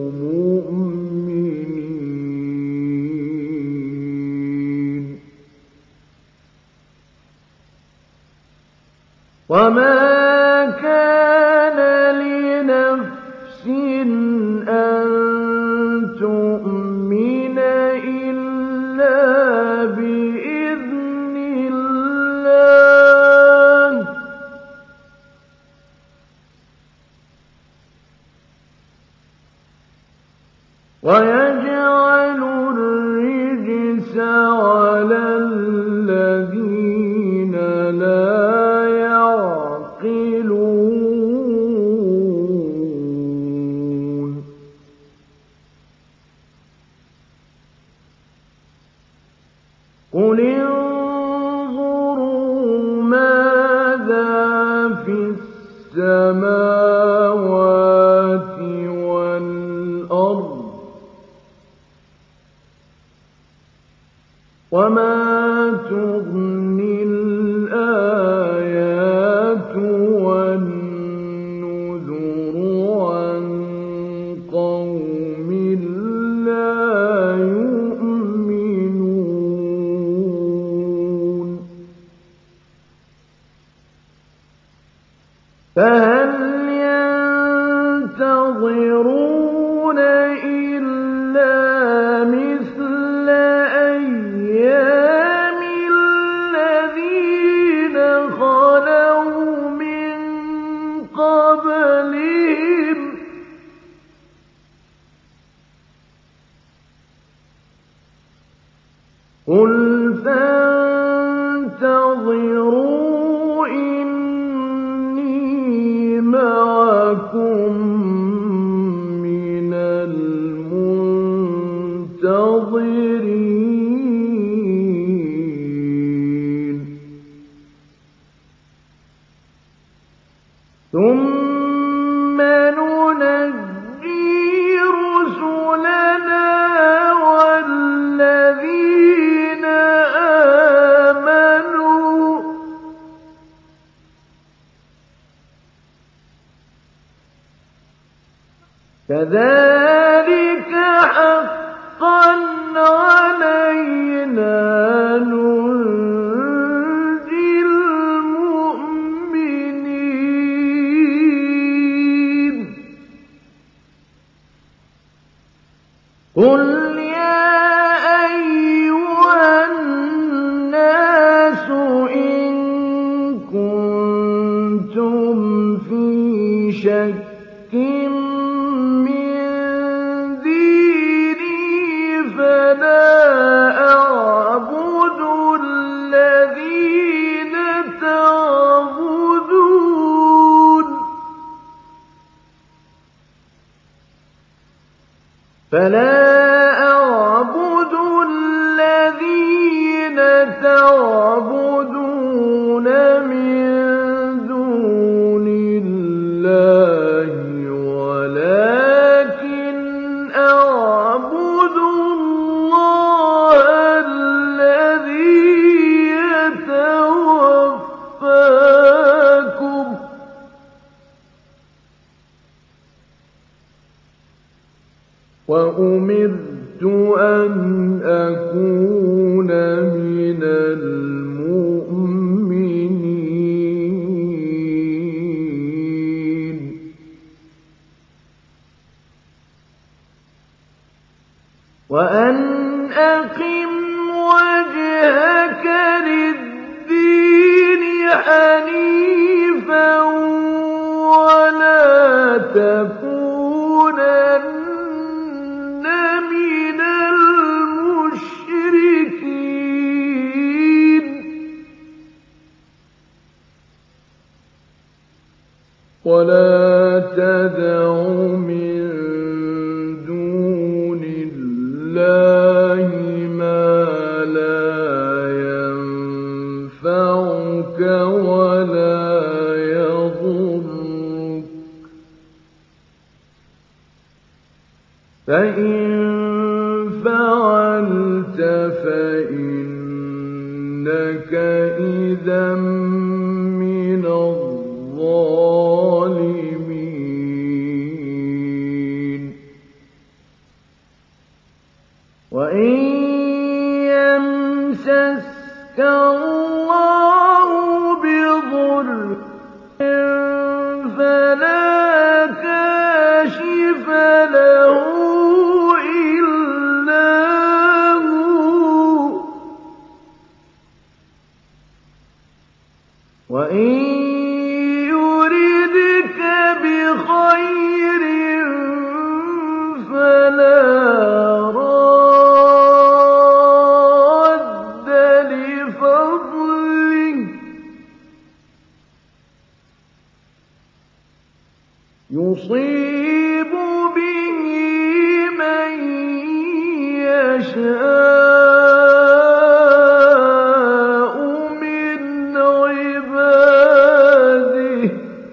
مؤمنين وما كان لنفس أن تؤمن إلا بإذن الله ويجعل الرجس على الذين لا يعقلون قل انظروا ماذا في السماوات والأرض وما تغني الآيات والنذر عن قوم لا يؤمنون فهل ينتظرون إلا مثل أيام الذين خلوا من قبلهم قل فانتظروا إني معكم من المنتظرين ثم ننجي رسلنا والذين آمنوا كذلك حقا علينا ننجي المؤمنين قل يا أيها الناس إن كنتم في شك فلا أعبد الذين تعبدون فلا أعبد الذين تعبدون من دون الله ولكن أعبد الله الذي يتوفاكم وأمرت أن أكون من المؤمنين وأن أقم وجهك للدين حنيفا ولا تكونن من المشركين ولا تدع من دون الله ما لا ينفعك ولا يضرك فإن فعلت فإنك إذا من الظالمين وإن يمسسك الله بضر فلا كاشف له وإن يردك بخير فلا راد لفضله يصيب به من يشاء من عباده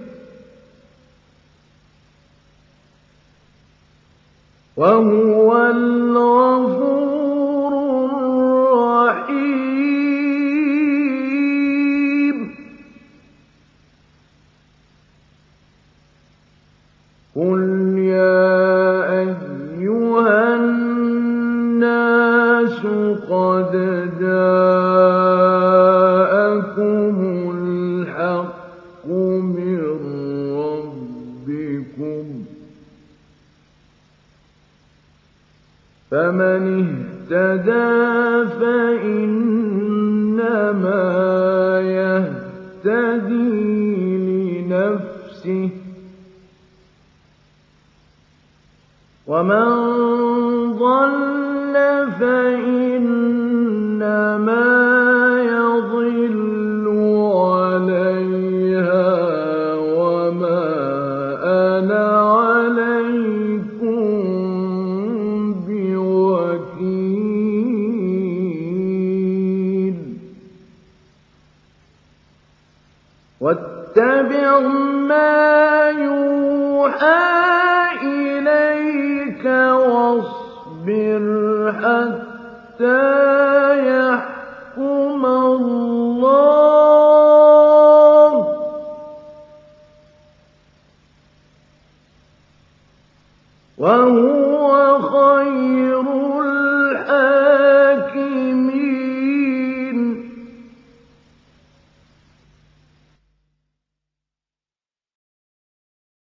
وهو الغفور الرحيم قل يا أيها الناس قد جاءكم الحق من ربكم فمن اهتدى فإنما يهتدي لنفسه ومن ضل فإنما يضل عليها وما أنا عليكم بوكيل واتبع ما يوحى إليك واصبر حتى يحكم الله وهو خير